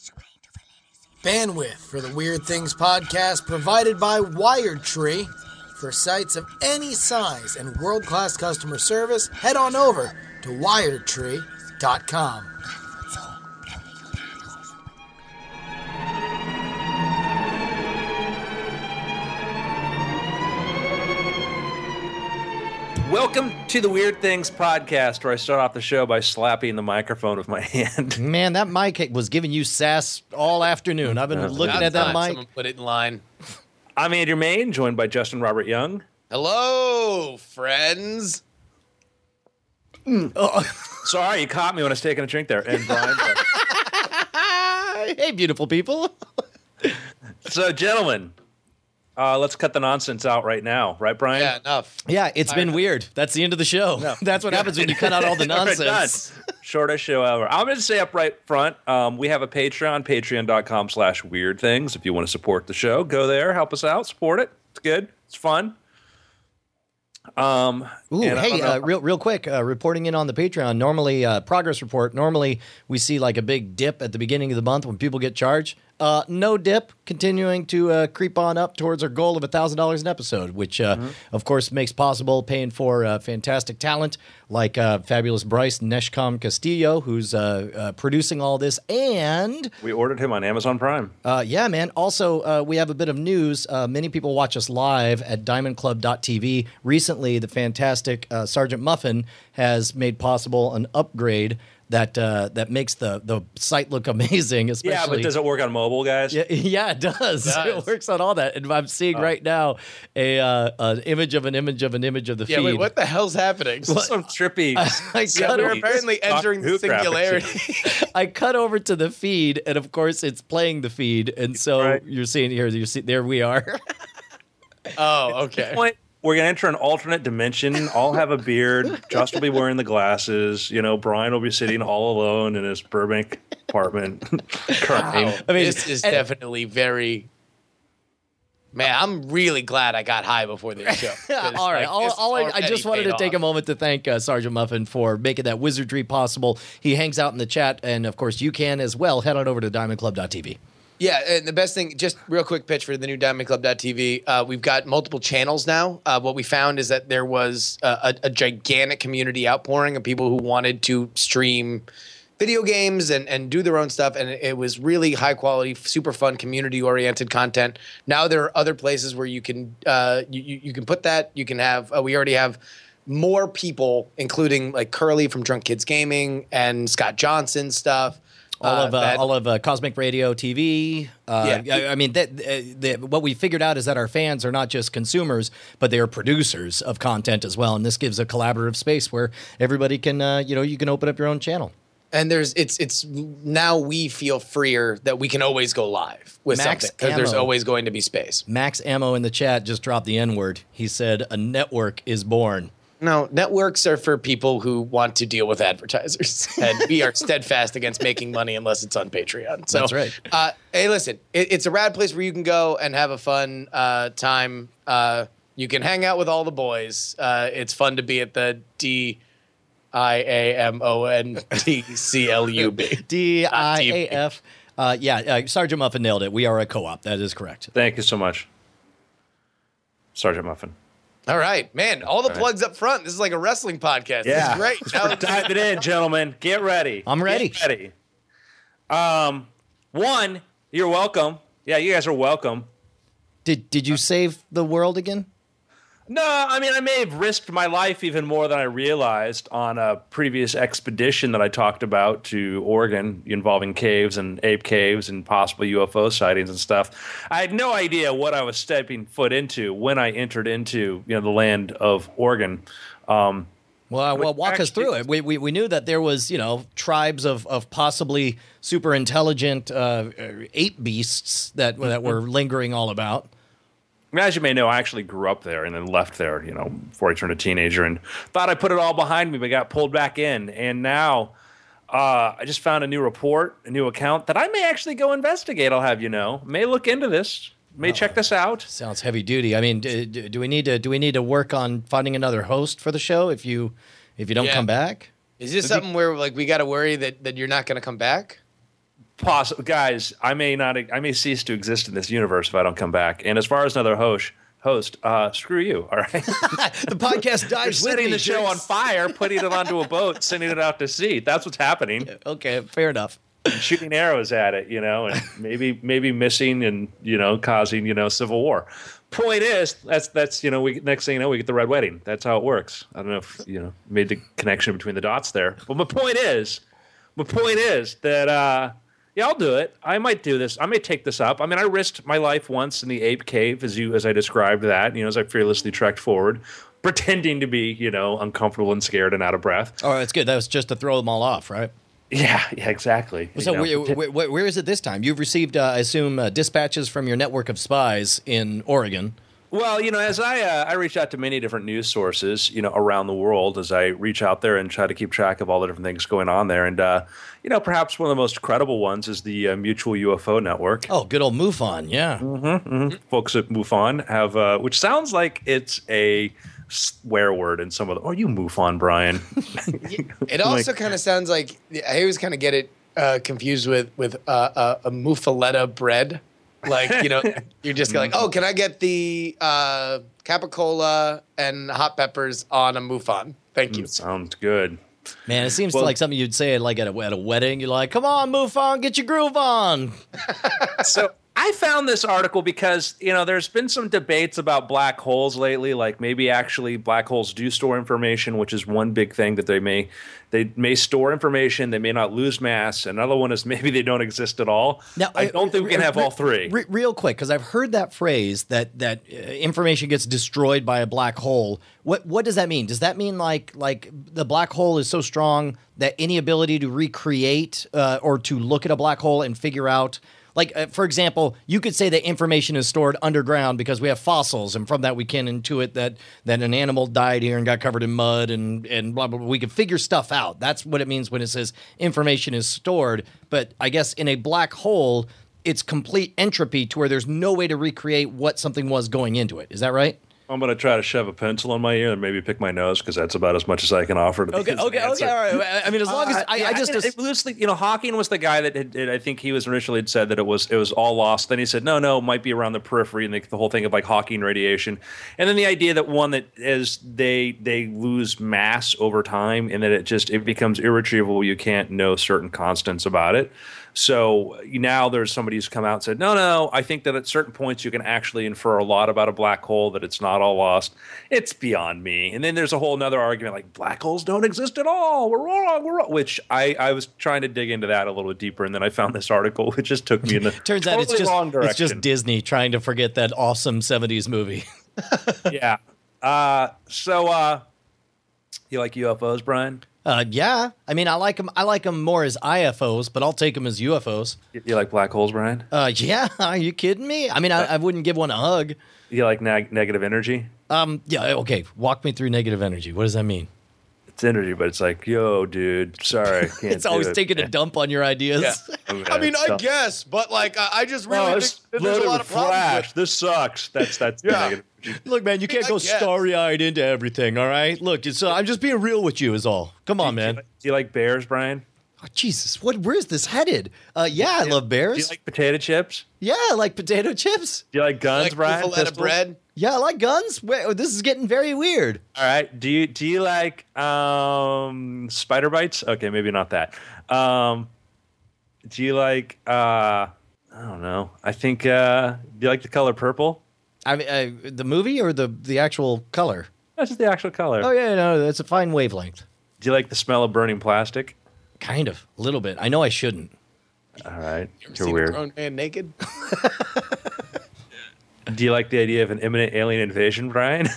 Bandwidth for the Weird Things podcast provided by WiredTree. For sites of any size and world-class customer service, head on over to wiredtree.com. Welcome to the Weird Things podcast, where I start off the show by slapping the microphone with my hand. Man, that mic was giving you sass all afternoon. I've been looking at that mic. Someone put it in line. I'm Andrew Main, joined by Justin Robert Young. Hello, friends. Sorry, you caught me when I was taking a drink there. And Brian. Hey, beautiful people. So, gentlemen, let's cut the nonsense out right now. Right, Brian? Yeah, enough. Yeah, it's been weird. That's the end of the show. No. That's what happens when you cut out all the All right, nonsense. done. Shortest show ever. I'm going to say up right front, we have a Patreon, patreon.com/weirdthings. If you want to support the show, go there, help us out, support it. It's good. It's fun. Ooh, hey, real quick, reporting in on the Patreon. Normally, progress report. Normally, we see like a big dip at the beginning of the month when people get charged. No dip, continuing to creep on up towards our goal of $1,000 an episode, which, of course, makes possible paying for fantastic talent like fabulous Bryce Neshcom Castillo, who's producing all this. And we ordered him on Amazon Prime. yeah, man. Also, we have a bit of news. Many people watch us live at diamondclub.tv. Recently, the fantastic Sergeant Muffin has made possible an upgrade that makes the site look amazing. Especially, Yeah, but does it work on mobile, guys? Yeah, it does. It works on all that. And I'm seeing right now an image of an image of an image of the feed. Yeah, wait, what the hell's happening? Some trippy. We're apparently entering the singularity. I cut over to the feed, and of course, it's playing the feed. And so you're seeing here, there we are. Oh, okay. We're going to enter an alternate dimension. I'll have a beard. Just will be wearing the glasses. You know, Brian will be sitting all alone in his Burbank apartment. Crying. I mean, this is definitely very... Man, I'm really glad I got high before this show. All right. I just wanted to take a moment to thank Sergeant Muffin for making that wizardry possible. He hangs out in the chat, and of course, you can as well. Head on over to diamondclub.tv. Yeah, and the best thing, just real quick pitch for the new DiamondClub.tv. We've got multiple channels now. What we found is that there was a gigantic community outpouring of people who wanted to stream video games and do their own stuff, and it was really high quality, super fun, community oriented content. Now there are other places where you can you can put that. You can have. We already have more people, including like Curly from Drunk Kids Gaming and Scott Johnson stuff. All of Cosmic Radio TV. I mean, what we figured out is that our fans are not just consumers, but they are producers of content as well. And this gives a collaborative space where everybody can, you can open up your own channel. And it's now we feel freer that we can always go live with Max something because there's always going to be space. Max Ammo in the chat just dropped the N-word. He said, a network is born. No, networks are for people who want to deal with advertisers, and we are steadfast against making money unless it's on Patreon. So, that's right. Hey, listen, it's a rad place where you can go and have a fun time. You can hang out with all the boys. It's fun to be at the DIAMONTCLUB. DIAF. Sergeant Muffin nailed it. We are a co-op. That is correct. Thank you so much, Sergeant Muffin. All right, man. All the plugs up front. This is like a wrestling podcast. Yeah. This is great. We're diving in, gentlemen. Get ready. I'm ready. Get ready. One, you're welcome. Yeah, you guys are welcome. Did you save the world again? No, I mean, I may have risked my life even more than I realized on a previous expedition that I talked about to Oregon involving caves and ape caves and possible UFO sightings and stuff. I had no idea what I was stepping foot into when I entered into the land of Oregon. Well, walk us through it. We knew that there was, tribes of possibly super intelligent ape beasts that were lingering all about. As you may know, I actually grew up there and then left there, before I turned a teenager, and thought I put it all behind me, but got pulled back in. And now I just found a new report, a new account that I may actually go investigate. I'll have you know. May look into this. May check this out. Sounds heavy duty. I mean, do we need to work on finding another host for the show if you don't come back? Is this something where we got to worry that you're not going to come back? Guys, I may cease to exist in this universe if I don't come back. And as far as another host, screw you. All right, The podcast you're dies with setting me, the show Jace. on fire, putting it onto a boat, sending it out to sea. That's what's happening. Okay, fair enough. Shooting arrows at it, and maybe missing and causing civil war. Point is, that's we next thing you know we get the red wedding. That's how it works. I don't know if made the connection between the dots there, but my point is that yeah, I'll do it. I might do this. I may take this up. I mean, I risked my life once in the ape cave, as I described that. As I fearlessly trekked forward, pretending to be uncomfortable and scared and out of breath. Oh, that's good. That was just to throw them all off, right? Yeah, exactly. So where is it this time? You've received, I assume, dispatches from your network of spies in Oregon. Well, as I reach out to many different news sources, around the world, as I reach out there and try to keep track of all the different things going on there, and perhaps one of the most credible ones is the Mutual UFO Network. Oh, good old MUFON, yeah. Folks at MUFON have, which sounds like it's a swear word in some of the. Oh, you MUFON, Brian. It also kind of sounds like I always kind of get it confused with a muffaletta bread. Like, you're just like, oh, can I get the capicola and hot peppers on a MUFON? Thank you. Sounds good. Man, it seems like something you'd say like at a wedding. You're like, come on, MUFON, get your groove on. So I found this article because, there's been some debates about black holes lately, like maybe actually black holes do store information, which is one big thing that they may store information, they may not lose mass. Another one is maybe they don't exist at all. Now, I don't think we can have all three. Real quick, because I've heard that phrase that information gets destroyed by a black hole. What does that mean? Does that mean like the black hole is so strong that any ability to recreate or to look at a black hole and figure out, like, for example, you could say that information is stored underground because we have fossils, and from that we can intuit that an animal died here and got covered in mud and blah, blah, blah. We can figure stuff out. That's what it means when it says information is stored. But I guess in a black hole, it's complete entropy to where there's no way to recreate what something was going into it. Is that right? I'm going to try to shove a pencil in my ear and maybe pick my nose because that's about as much as I can offer to Okay, all right. I mean, as long as I just loosely, Hawking was the guy that I think he was initially had said that it was all lost. Then he said no, it might be around the periphery, and the whole thing of like Hawking radiation, and then the idea that one that is they lose mass over time, and that it becomes irretrievable. You can't know certain constants about it. So now there's somebody who's come out and said, no, I think that at certain points you can actually infer a lot about a black hole, that it's not all lost. It's beyond me. And then there's a whole other argument like black holes don't exist at all. We're wrong. Which I was trying to dig into that a little bit deeper, and then I found this article which just took me in the turns out it's just Disney trying to forget that awesome 70s movie. Yeah. So you like UFOs, Brian? Yeah. I mean, I like them more as IFOs, but I'll take them as UFOs. You like black holes, Brian? Yeah. Are you kidding me? I mean, I wouldn't give one a hug. You like negative energy? Yeah. Okay. Walk me through negative energy. What does that mean? It's energy, but it's like, yo, dude, sorry, I can't. It's always taking a dump on your ideas. Yeah. I mean, I guess, but like, I just really think that there's a lot of problems. This sucks. That's negative. Look, man, you can't go starry-eyed into everything, all right? Look, I'm just being real with you is all. Come on, man. Do you like bears, Brian? Oh, Jesus, where's this headed? Yeah, I love bears. Do you like potato chips? Yeah, I like potato chips. Do you like guns, Brian? Like bread? Yeah, I like guns. Wait, this is getting very weird. All right. Do you like spider bites? Okay, maybe not that. Do you like I don't know. I think do you like the color purple? I mean, the movie or the actual color? That's just the actual color. Oh yeah, no, that's a fine wavelength. Do you like the smell of burning plastic? Kind of, a little bit. I know I shouldn't. All right, you're weird. A grown man naked? Do you like the idea of an imminent alien invasion, Brian?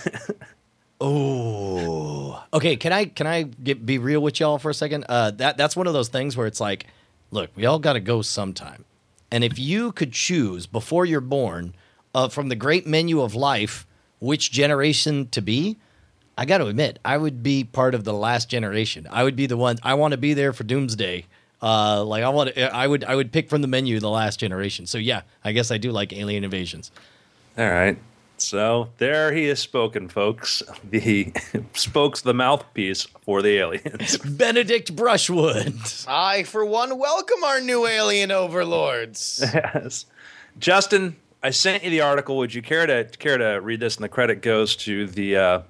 Oh, okay. Can I be real with y'all for a second? That's one of those things where it's like, look, we all got to go sometime, and if you could choose before you're born, from the great menu of life, which generation to be, I got to admit, I would be part of the last generation. I would be the one. I want to be there for Doomsday. I would pick from the menu the last generation. So yeah, I guess I do like alien invasions. All right. So there he is spoken, folks. The the mouthpiece for the aliens. Benedict Brushwood. I, for one, welcome our new alien overlords. Yes. Justin, I sent you the article. Would you care to read this? And the credit goes to the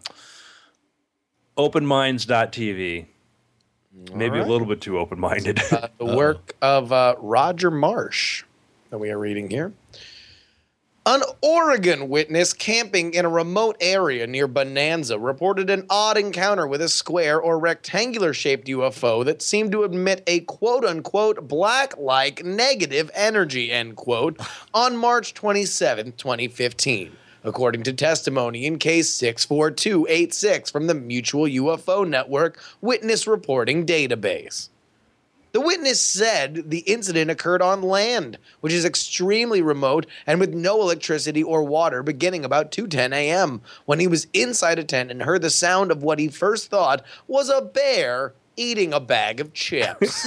openminds.tv. Maybe a little bit too open-minded. The work of Roger Marsh that we are reading here. An Oregon witness camping in a remote area near Bonanza reported an odd encounter with a square or rectangular-shaped UFO that seemed to emit a quote-unquote black-like negative energy, end quote, on March 27, 2015. According to testimony in case 64286 from the Mutual UFO Network Witness Reporting Database. The witness said the incident occurred on land, which is extremely remote and with no electricity or water beginning about 2:10 a.m. when he was inside a tent and heard the sound of what he first thought was a bear eating a bag of chips.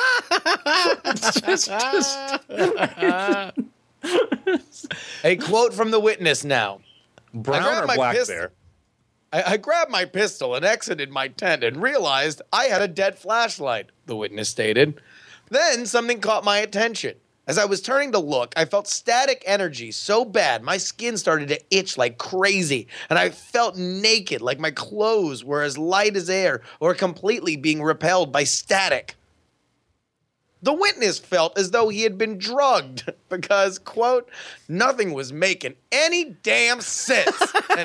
A quote from the witness now. Brown or black bear? I grabbed my pistol and exited my tent and realized I had a dead flashlight, the witness stated. Then something caught my attention. As I was turning to look, I felt static energy so bad my skin started to itch like crazy, and I felt naked like my clothes were as light as air or completely being repelled by static. The witness felt as though he had been drugged because, quote, nothing was making any damn sense.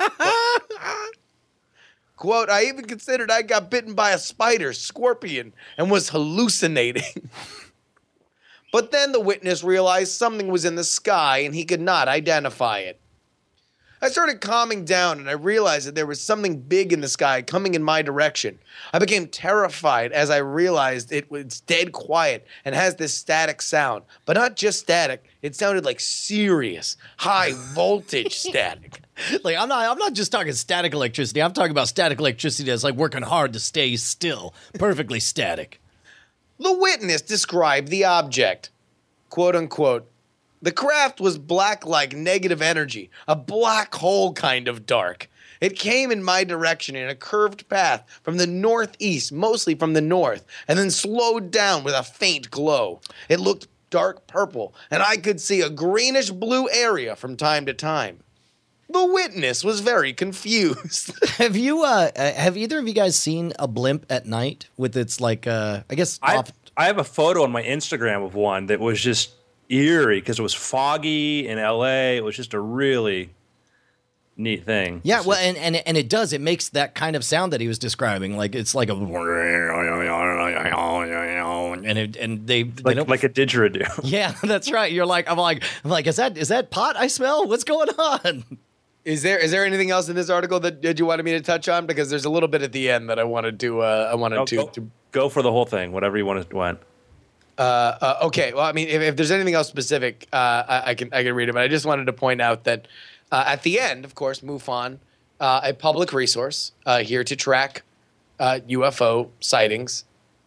Quote, I even considered I got bitten by a spider, scorpion, and was hallucinating. But then the witness realized something was in the sky and he could not identify it. I started calming down and I realized that there was something big in the sky coming in my direction. I became terrified as I realized it was dead quiet and has this static sound. But not just static, it sounded like serious, high voltage static. Like I'm not just talking static electricity. I'm talking about static electricity that's like working hard to stay still, perfectly static. The witness described the object, quote unquote. The craft was black like negative energy, a black hole kind of dark. It came in my direction in a curved path from the northeast, mostly from the north, and then slowed down with a faint glow. It looked dark purple, and I could see a greenish blue area from time to time. The witness was very confused. Have either of you guys seen a blimp at night with its like I guess I have a photo on my Instagram of one that was just eerie because it was foggy in LA. It was just a really neat thing. Yeah, well, and it does. It makes that kind of sound that he was describing. Like it's like a and they don't, like a didgeridoo. Yeah, that's right. I'm like, is that pot I smell? What's going on? Is there anything else in this article that you wanted me to touch on? Because there's a little bit at the end that I wanted to Go for the whole thing. Whatever you want. Okay. Well, I mean, if there's anything else specific, I can read it. But I just wanted to point out that at the end, of course, MUFON, a public resource here to track UFO sightings.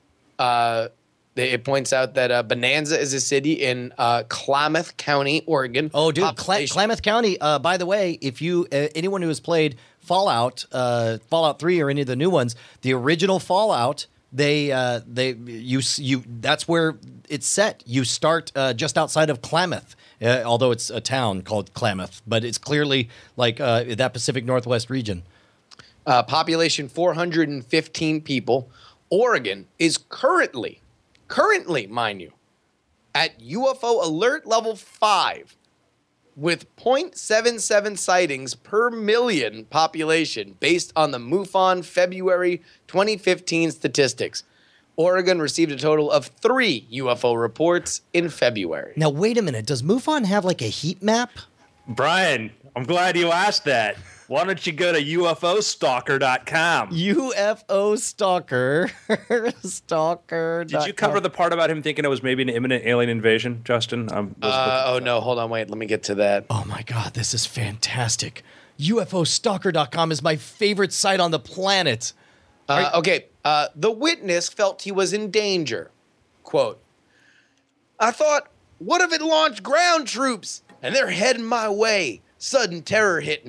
It points out that Bonanza is a city in Klamath County, Oregon. Oh, dude, Klamath County. By the way, if you anyone who has played Fallout 3 or any of the new ones, the original Fallout. That's where it's set. You start just outside of Klamath, although it's a town called Klamath, but it's clearly like that Pacific Northwest region. Population 415 people. Oregon is currently, mind you, at UFO alert level 5 with 0.77 sightings per million population based on the MUFON February 2015 statistics. Oregon received a total of 3 UFO reports in February. Now, wait a minute. Does MUFON have like a heat map? Brian, I'm glad you asked that. Why don't you go to UFOstalker.com? UFO Stalker. Stalker. Did you cover the part about him thinking it was maybe an imminent alien invasion, Justin? No. Hold on. Wait. Let me get to that. Oh, my God. This is fantastic. UFOstalker.com is my favorite site on the planet. Okay. The witness felt he was in danger. Quote, I thought, what if it launched ground troops and they're heading my way? Sudden terror hit me.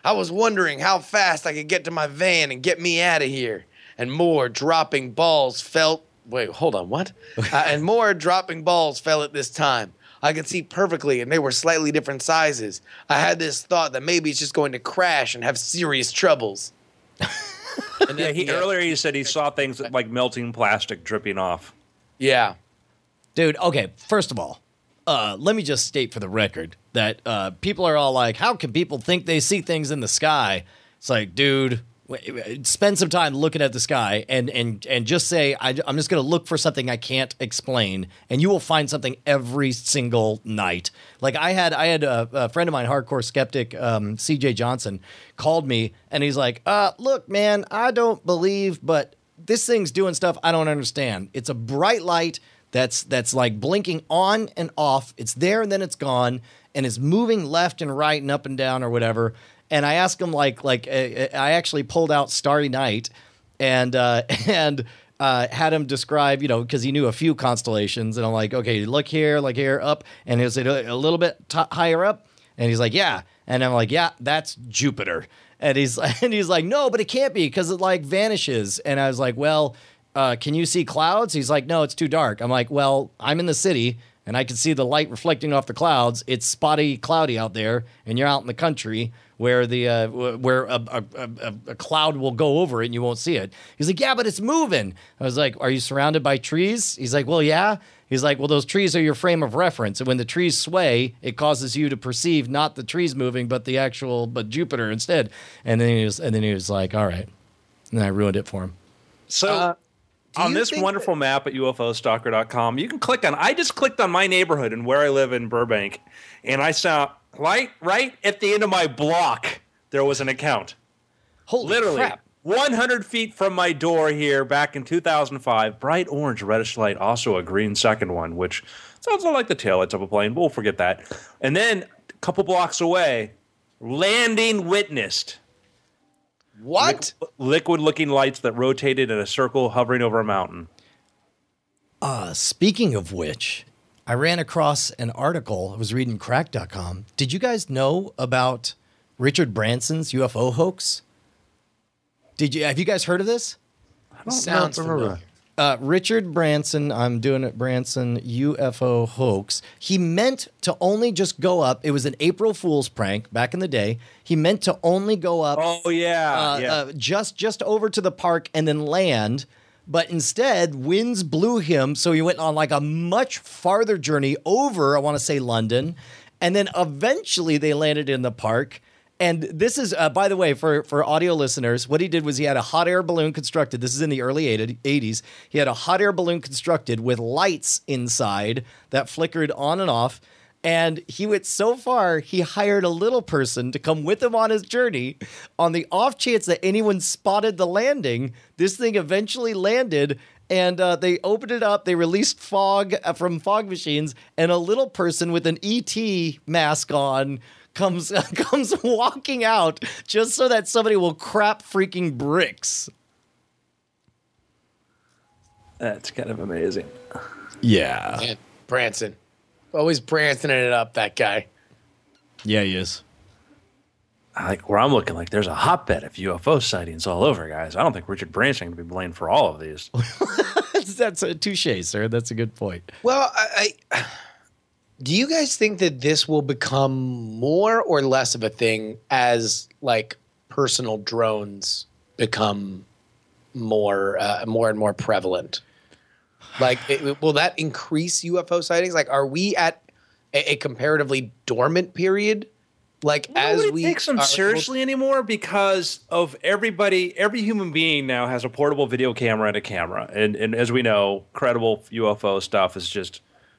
I was wondering how fast I could get to my van and get me out of here. And more dropping balls fell. Wait, hold on, what? And more dropping balls fell at this time. I could see perfectly, and they were slightly different sizes. I had this thought that maybe it's just going to crash and have serious troubles. And then, Earlier he said he saw things like melting plastic dripping off. Yeah. Dude, okay, first of all, let me just state for the record that people are all like, how can people think they see things in the sky? It's like, dude, spend some time looking at the sky and just say, I'm just going to look for something I can't explain, and you will find something every single night. Like I had a friend of mine, hardcore skeptic, CJ Johnson, called me, and he's like, look, man, I don't believe, but this thing's doing stuff I don't understand. It's a bright light that's like blinking on and off. It's there and then it's gone, and it's moving left and right and up and down or whatever. And I asked him I actually pulled out Starry Night and had him describe, because he knew a few constellations, and I'm like, okay, look here, up, and is it a little bit higher up? And he's like, yeah, and I'm like, yeah, that's Jupiter. And he's like, no, but it can't be because it like vanishes. And I was like, well. Can you see clouds? He's like, no, it's too dark. I'm like, well, I'm in the city and I can see the light reflecting off the clouds. It's spotty, cloudy out there, and you're out in the country where a cloud will go over it and you won't see it. He's like, yeah, but it's moving. I was like, are you surrounded by trees? He's like, well, yeah. He's like, well, those trees are your frame of reference, and when the trees sway, it causes you to perceive not the trees moving, but Jupiter instead. And then he was like, all right, and I ruined it for him. So. On this wonderful map at UFOstalker.com, you can click on. I just clicked on my neighborhood and where I live in Burbank, and I saw right at the end of my block there was an account. Holy Literally, crap! 100 feet from my door here, back in 2005, bright orange reddish light, also a green second one, which sounds like the taillights of a plane, but we'll forget that. And then a couple blocks away, landing witnessed. What? Liquid-looking lights that rotated in a circle hovering over a mountain. Speaking of which, I ran across an article. I was reading crack.com. Did you guys know about Richard Branson's UFO hoax? Have you guys heard of this? Sounds familiar. Richard Branson, I'm doing it, Branson UFO hoax. He meant to only just go up. It was an April Fool's prank back in the day. He meant to only go up. Oh, yeah. Just over to the park and then land. But instead, winds blew him. So he went on like a much farther journey over, I want to say London. And then eventually they landed in the park. And this is, by the way, for audio listeners, what he did was he had a hot air balloon constructed. This is in the early 80s. He had a hot air balloon constructed with lights inside that flickered on and off. And he went so far, he hired a little person to come with him on his journey. On the off chance that anyone spotted the landing, this thing eventually landed. And they opened it up. They released fog from fog machines. And a little person with an ET mask on comes walking out just so that somebody will crap freaking bricks. That's kind of amazing. Yeah. Man, Branson. Always Bransoning it up, that guy. Yeah, he is. Like where I'm looking, like there's a hotbed of UFO sightings all over, guys. I don't think Richard Branson can be blamed for all of these. That's a touche, sir. That's a good point. Well, do you guys think that this will become more or less of a thing as like personal drones become more and more prevalent? Like, will that increase UFO sightings? Like, are we at a comparatively dormant period? Like, as we take them seriously anymore because of every human being now has a portable video camera and a camera, and as we know, credible UFO stuff is just,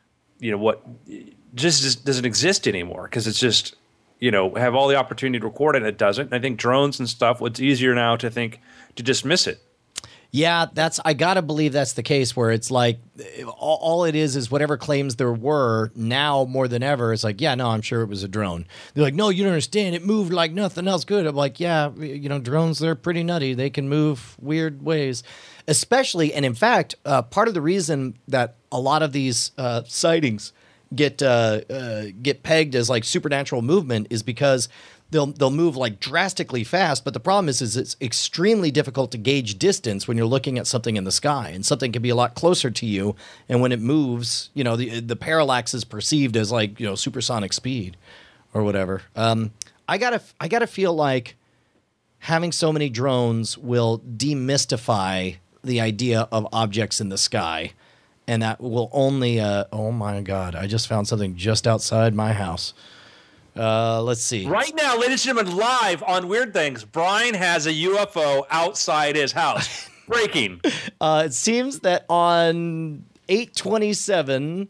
just doesn't exist anymore because it's just, have all the opportunity to record it and it doesn't. And I think drones and stuff, it's easier now to dismiss it. Yeah, I gotta believe that's the case where it's like all it is whatever claims there were now more than ever. It's like, yeah, no, I'm sure it was a drone. They're like, no, you don't understand. It moved like nothing else could. I'm like, yeah, drones, they're pretty nutty. They can move weird ways, especially. And in fact, part of the reason that a lot of these sightings get pegged as like supernatural movement is because they'll move like drastically fast. But the problem is it's extremely difficult to gauge distance when you're looking at something in the sky, and something can be a lot closer to you. And when it moves, the parallax is perceived as like, supersonic speed or whatever. I gotta feel like having so many drones will demystify the idea of objects in the sky. And that will only, oh my God, I just found something just outside my house. Let's see. Right now, ladies and gentlemen, live on Weird Things, Brian has a UFO outside his house. Breaking. It seems that on 8/27,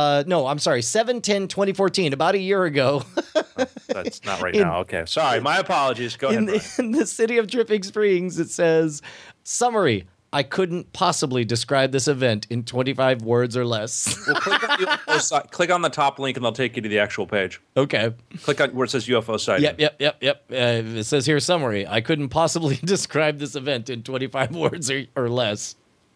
7/10/2014, about a year ago. That's not right now. Okay. Sorry. My apologies. Go ahead. In the city of Dripping Springs, it says, summary. I couldn't possibly describe this event in 25 words or less. Well, click on the top link and they'll take you to the actual page. Okay. Click on where it says UFO sighting. Yep. It says here, summary. I couldn't possibly describe this event in 25 words or less.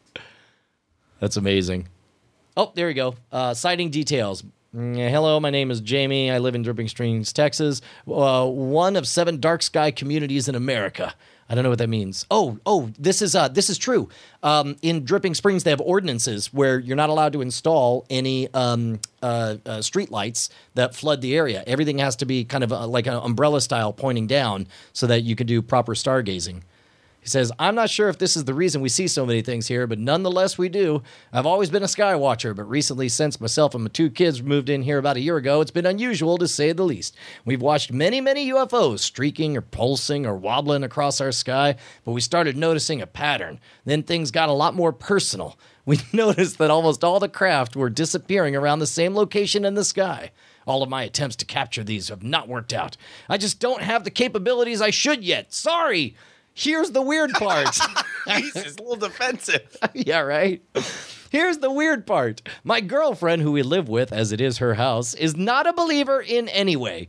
That's amazing. Oh, there we go. Sighting details. Hello, my name is Jamie. I live in Dripping Springs, Texas. One of 7 dark sky communities in America. I don't know what that means. Oh, this is true. In Dripping Springs, they have ordinances where you're not allowed to install any street lights that flood the area. Everything has to be kind of like an umbrella style pointing down so that you can do proper stargazing. He says, I'm not sure if this is the reason we see so many things here, but nonetheless we do. I've always been a sky watcher, but recently, since myself and my 2 kids moved in here about a year ago, it's been unusual to say the least. We've watched many, many UFOs streaking or pulsing or wobbling across our sky, but we started noticing a pattern. Then things got a lot more personal. We noticed that almost all the craft were disappearing around the same location in the sky. All of my attempts to capture these have not worked out. I just don't have the capabilities I should yet. Sorry! Here's the weird part. Jesus, a little defensive. Yeah, right? Here's the weird part. My girlfriend, who we live with, as it is her house, is not a believer in any way.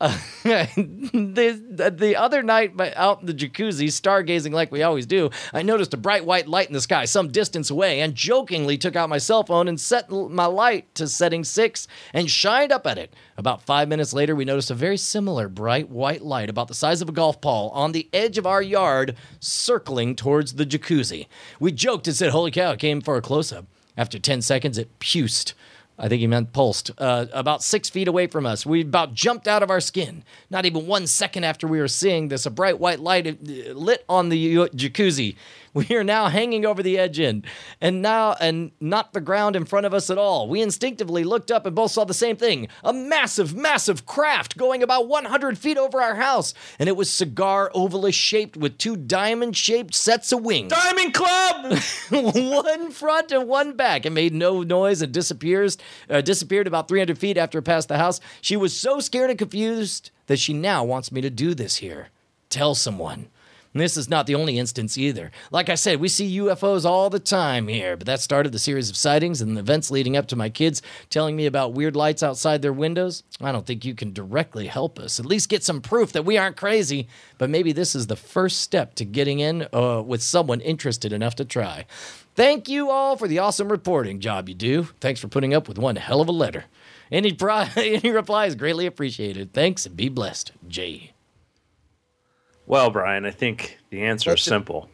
The other night, out in the jacuzzi, stargazing like we always do, I noticed a bright white light in the sky some distance away and jokingly took out my cell phone and set my light to setting 6 and shined up at it. About 5 minutes later, we noticed a very similar bright white light about the size of a golf ball on the edge of our yard circling towards the jacuzzi. We joked and said, holy cow, it came for a close-up. After 10 seconds, it pused. I think he meant pulsed, about 6 feet away from us. We about jumped out of our skin. Not even 1 second after we were seeing this, a bright white light lit on the jacuzzi. We are now hanging over the edge end, and not the ground in front of us at all. We instinctively looked up and both saw the same thing, a massive, massive craft going about 100 feet over our house, and it was cigar ovalish shaped with 2 diamond-shaped sets of wings. Diamond Club! One front and one back. It made no noise and disappeared about 300 feet after it passed the house. She was so scared and confused that she now wants me to do this here. Tell someone. And this is not the only instance either. Like I said, we see UFOs all the time here, but that started the series of sightings and the events leading up to my kids telling me about weird lights outside their windows. I don't think you can directly help us, at least get some proof that we aren't crazy, but maybe this is the first step to getting in with someone interested enough to try. Thank you all for the awesome reporting job you do. Thanks for putting up with one hell of a letter. Any reply is greatly appreciated. Thanks and be blessed, Jay. Well, Brian, I think the answer is simple.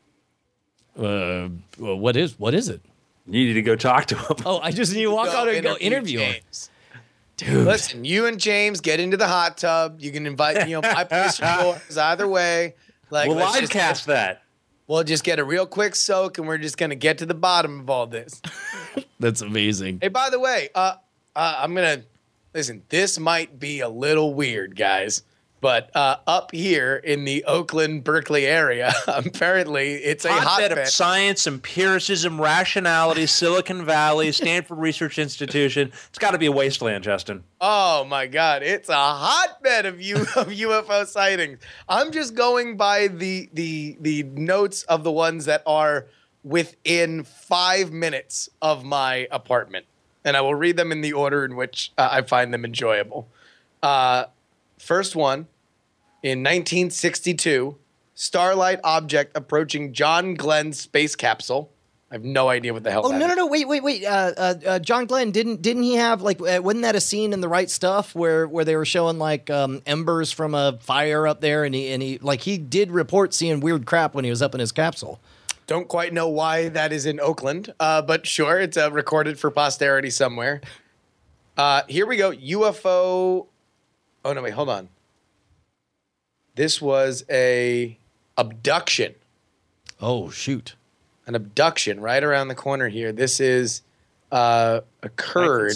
What is it? You need to go talk to him. Oh, I just need to walk out and go interview him. Dude. Listen, you and James get into the hot tub. You can invite, my place or yours, either way. Like, we'll live cast that. We'll just get a real quick soak, and we're just going to get to the bottom of all this. That's amazing. Hey, by the way, I'm going to listen. This might be a little weird, guys. But up here in the Oakland, Berkeley area, apparently it's a hotbed of science, empiricism, rationality, Silicon Valley, Stanford Research Institution. It's got to be a wasteland, Justin. Oh, my God. It's a hotbed of UFO sightings. I'm just going by the notes of the ones that are within 5 minutes of my apartment. And I will read them in the order in which I find them enjoyable. First one. In 1962, starlight object approaching John Glenn space capsule. I have no idea what the hell. Oh no! Wait! John Glenn didn't he have like wasn't that a scene in The Right Stuff where they were showing like embers from a fire up there, and he did report seeing weird crap when he was up in his capsule. Don't quite know why that is in Oakland, but sure, it's recorded for posterity somewhere. Here we go. UFO. Oh no! Wait, hold on. This was a abduction. Oh shoot! An abduction right around the corner here. This is occurred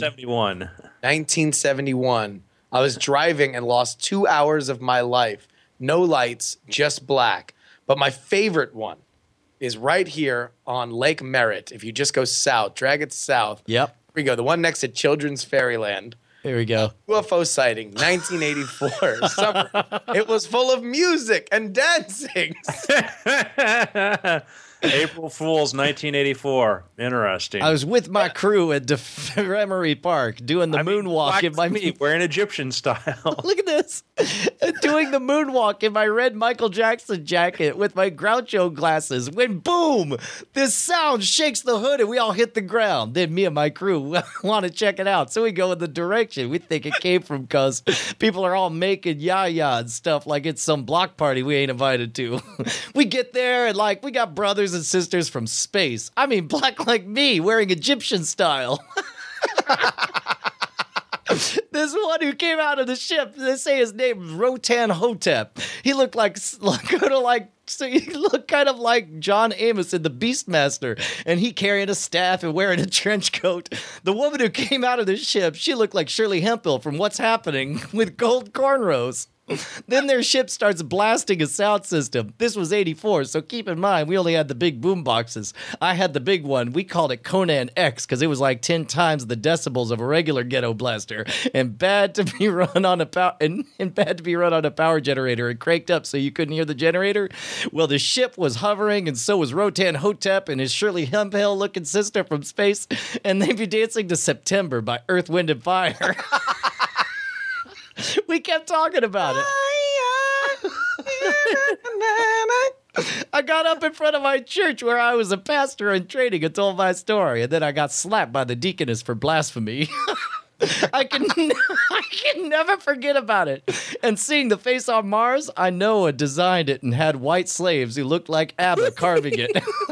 1971. I was driving and lost 2 hours of my life. No lights, just black. But my favorite one is right here on Lake Merritt. If you just go south, drag it south. Yep. Here we go. The one next to Children's Fairyland. Here we go. UFO sighting, 1984. Summer. It was full of music and dancing. April Fool's 1984. Interesting. I was with my crew at Demery Park doing the moonwalk in my wearing Egyptian style. Look at this. Doing the moonwalk in my red Michael Jackson jacket with my Groucho glasses when boom, this sound shakes the hood and we all hit the ground. Then me and my crew want to check it out. So we go in the direction we think it came from because people are all making yah-yah and stuff like it's some block party we ain't invited to. We get there and like we got brothers and sisters from space. I mean, black like me, wearing Egyptian style. This one who came out of the ship, they say his name was Rotan Hotep. He looked kind of like John Amos in The Beastmaster, and he carrying a staff and wearing a trench coat. The woman who came out of the ship, she looked like Shirley Hemphill from What's Happening with gold cornrows. Then their ship starts blasting a sound system. This was 84, so keep in mind, we only had the big boom boxes. I had the big one. We called it Conan X because it was like 10 times the decibels of a regular ghetto blaster and bad to be run on a power generator and cranked up so you couldn't hear the generator. Well, the ship was hovering and so was Rotan Hotep and his Shirley Hemphill looking sister from space, and they'd be dancing to September by Earth, Wind, and Fire. We kept talking about it. I got up in front of my church where I was a pastor in training and told my story, and then I got slapped by the deaconess for blasphemy. I can never forget about it. And seeing the face on Mars, I know it designed it and had white slaves who looked like ABBA carving it.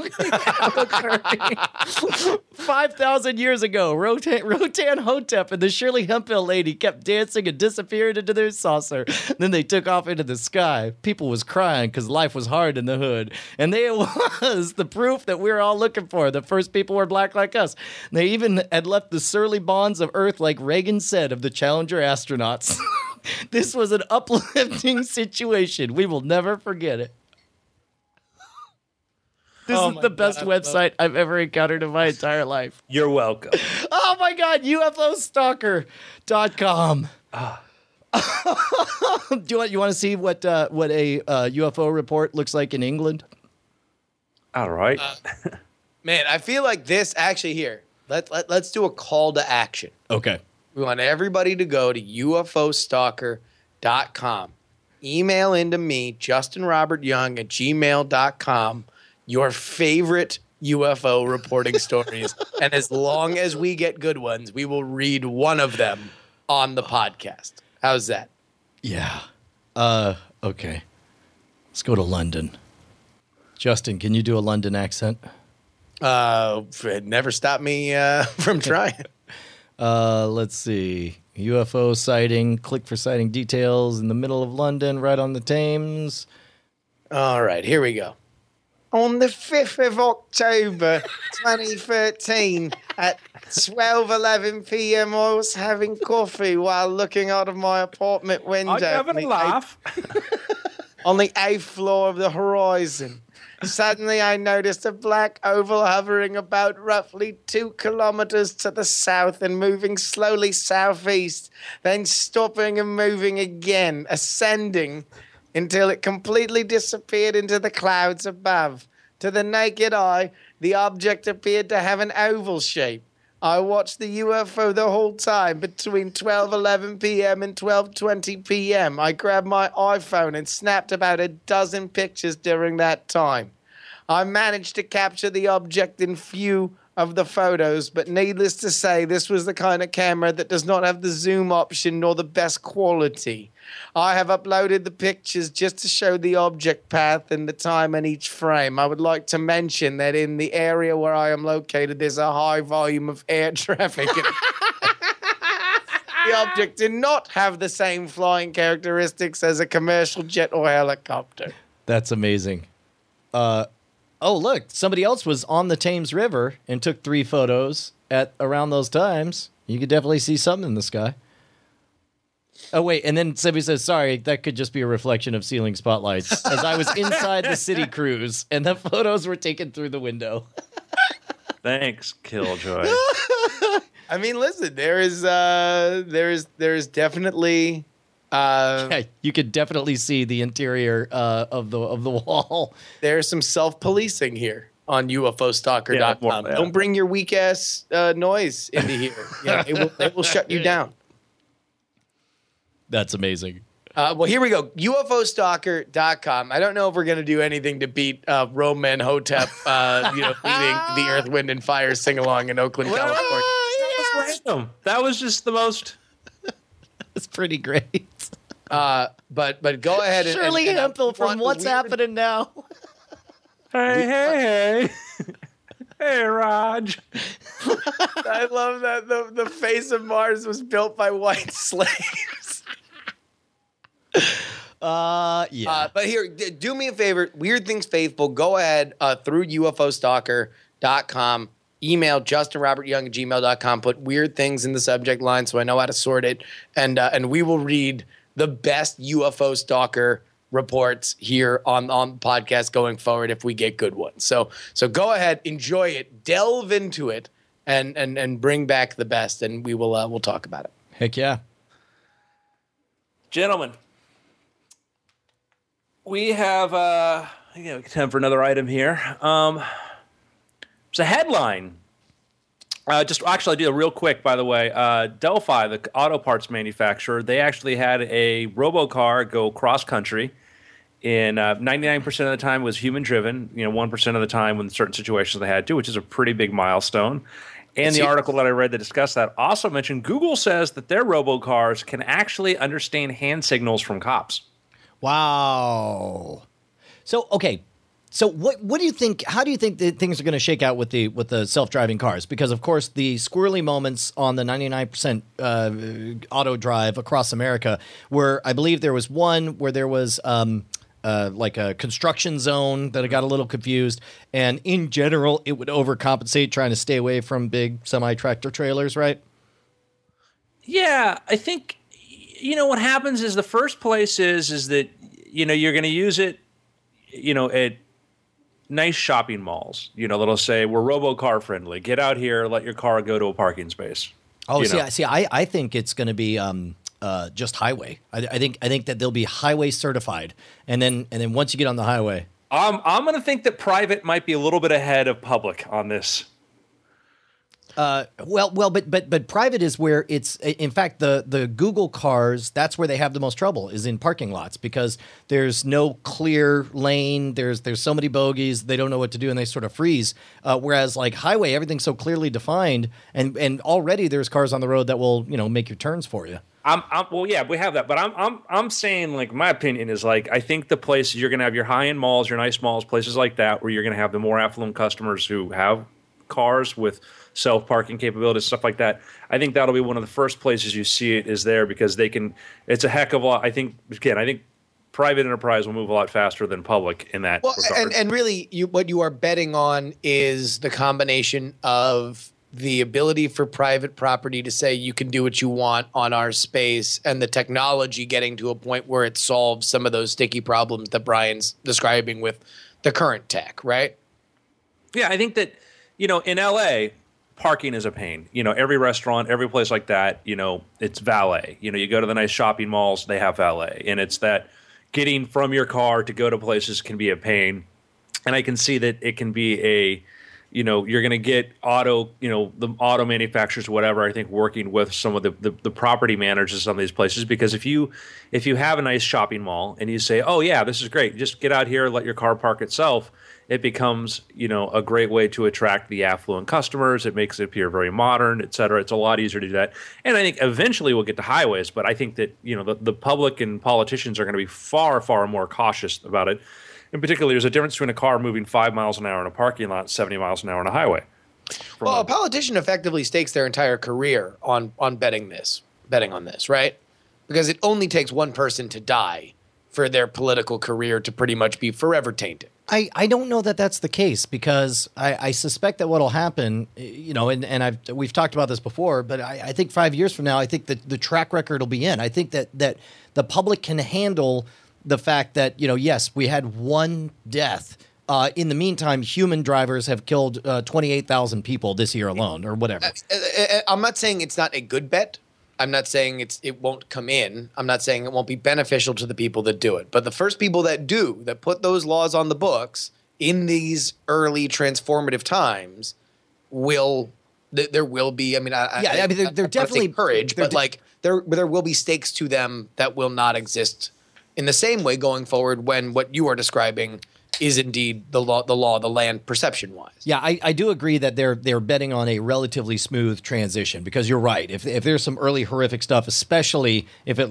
5,000 years ago, Rotan Hotep and the Shirley Hemphill lady kept dancing and disappeared into their saucer. Then they took off into the sky. People was crying because life was hard in the hood. And they was the proof that we were all looking for. The first people were black like us. They even had left the surly bonds of Earth like Reagan said of the Challenger astronauts. This was an uplifting situation. We will never forget it. This is the best website I've ever encountered in my entire life. You're welcome. Oh my God, UFOstalker.com. Do you want to see what a UFO report looks like in England? All right. Man, I feel like this actually here. Let's do a call to action. Okay. We want everybody to go to UFOstalker.com. Email into me, JustinRobertYoung@gmail.com, your favorite UFO reporting stories. And as long as we get good ones, we will read one of them on the podcast. How's that? Yeah. Okay. Let's go to London. Justin, can you do a London accent? It never stopped me from trying. Let's see. UFO sighting. Click for sighting details in the middle of London, right on the Thames. All right, here we go. On the 5th of October, 2013, at 12:11 p.m., I was having coffee while looking out of my apartment window. I'm having a laugh. On the 8th floor of the Horizon. Suddenly, I noticed a black oval hovering about roughly 2 kilometers to the south and moving slowly southeast, then stopping and moving again, ascending until it completely disappeared into the clouds above. To the naked eye, the object appeared to have an oval shape. I watched the UFO the whole time between 12:11 p.m. and 12:20 p.m. I grabbed my iPhone and snapped about a dozen pictures during that time. I managed to capture the object in few of the photos, but needless to say, this was the kind of camera that does not have the zoom option nor the best quality. I have uploaded the pictures just to show the object path and the time in each frame. I would like to mention that in the area where I am located, there's a high volume of air traffic. The object did not have the same flying characteristics as a commercial jet or helicopter. That's amazing. Oh, look, somebody else was on the Thames River and took 3 photos at around those times. You could definitely see something in the sky. Oh, wait, and then somebody says, sorry, that could just be a reflection of ceiling spotlights, as I was inside the city cruise, and the photos were taken through the window. Thanks, Killjoy. I mean, listen, there is definitely... Yeah, you could definitely see the interior of the wall. There's some self-policing here on UFOstalker.com. Yeah. Don't bring your weak-ass noise into here. They will shut you down. That's amazing. Well, here we go. UFOstalker.com. I don't know if we're going to do anything to beat Roman Hotep, leading the Earth, Wind, and Fire sing-along in Oakland, California. Random. That was just the most. It's pretty great. But go ahead and Shirley and Hemphill from What's Happening Now. Hey. Hey, Raj. I love that the face of Mars was built by white slaves. Yeah. But here, do me a favor. Weird Things Faithful, go ahead through UFOstalker.com. Email justinrobertyoung@gmail.com. Put weird things in the subject line so I know how to sort it. And we will read the best UFO stalker reports here on the podcast going forward if we get good ones. So go ahead, enjoy it, delve into it, and bring back the best, and we'll talk about it. Heck yeah. Gentlemen, we have time for another item here. It's a headline. I'll do it real quick, by the way. Delphi, the auto parts manufacturer, they actually had a robocar go cross-country. In 99% of the time was human-driven. 1% of the time when certain situations they had to, which is a pretty big milestone. And the article that I read that discussed that also mentioned Google says that their robocars can actually understand hand signals from cops. Wow. So, okay. So what do you think? How do you think that things are going to shake out with the self-driving cars? Because of course the squirrely moments on the 99% auto drive across America, where I believe there was one where there was like a construction zone that I got a little confused, and in general it would overcompensate trying to stay away from big semi-tractor trailers, right? Yeah, I think what happens is the first place is that you're going to use it at nice shopping malls, that'll say we're robocar friendly. Get out here, let your car go to a parking space. Oh, I think it's going to be just highway. I think that they'll be highway certified, and then once you get on the highway, I'm going to think that private might be a little bit ahead of public on this. But private is where it's, in fact, the Google cars, that's where they have the most trouble, is in parking lots, because there's no clear lane. There's so many bogeys, they don't know what to do, and they sort of freeze. Whereas like highway, everything's so clearly defined, and already there's cars on the road that will, make your turns for you. Well, yeah, we have that, but I'm saying, like, my opinion is, like, I think the places you're going to have your high-end malls, your nice malls, places like that, where you're going to have the more affluent customers who have cars with self-parking capabilities, stuff like that. I think that'll be one of the first places you see it is there, because they can. It's a heck of a lot. I think private enterprise will move a lot faster than public in that regard. And really, what you are betting on is the combination of the ability for private property to say you can do what you want on our space, and the technology getting to a point where it solves some of those sticky problems that Brian's describing with the current tech, right? Yeah, I think that, in LA, parking is a pain. Every restaurant, every place like that, it's valet. You go to the nice shopping malls, they have valet. And it's that getting from your car to go to places can be a pain. And I can see that it can be you're going to get the auto manufacturers, whatever, I think, working with some of the property managers of some of these places. Because if you have a nice shopping mall and you say, oh, yeah, this is great, just get out here, let your car park itself, it becomes, a great way to attract the affluent customers. It makes it appear very modern, et cetera. It's a lot easier to do that. And I think eventually we'll get to highways, but I think that, the public and politicians are going to be far, far more cautious about it. In particular, there's a difference between a car moving 5 miles an hour in a parking lot, 70 miles an hour on a highway. Well, a politician effectively stakes their entire career on betting on this, right? Because it only takes one person to die for their political career to pretty much be forever tainted. I don't know that that's the case, because I suspect that what'll happen, and we've talked about this before, but I think 5 years from now, I think that the track record will be in. I think that the public can handle the fact that, yes, we had one death. In the meantime, human drivers have killed 28,000 people this year alone, or whatever. I'm not saying it's not a good bet. I'm not saying it won't come in. I'm not saying it won't be beneficial to the people that do it. But the first people that put those laws on the books in these early transformative times there will be. I mean, they're definitely courage, but there will be stakes to them that will not exist in the same way going forward when what you are describing is indeed the law of the land perception-wise. Yeah, I do agree that they're betting on a relatively smooth transition, because you're right. If there's some early horrific stuff, especially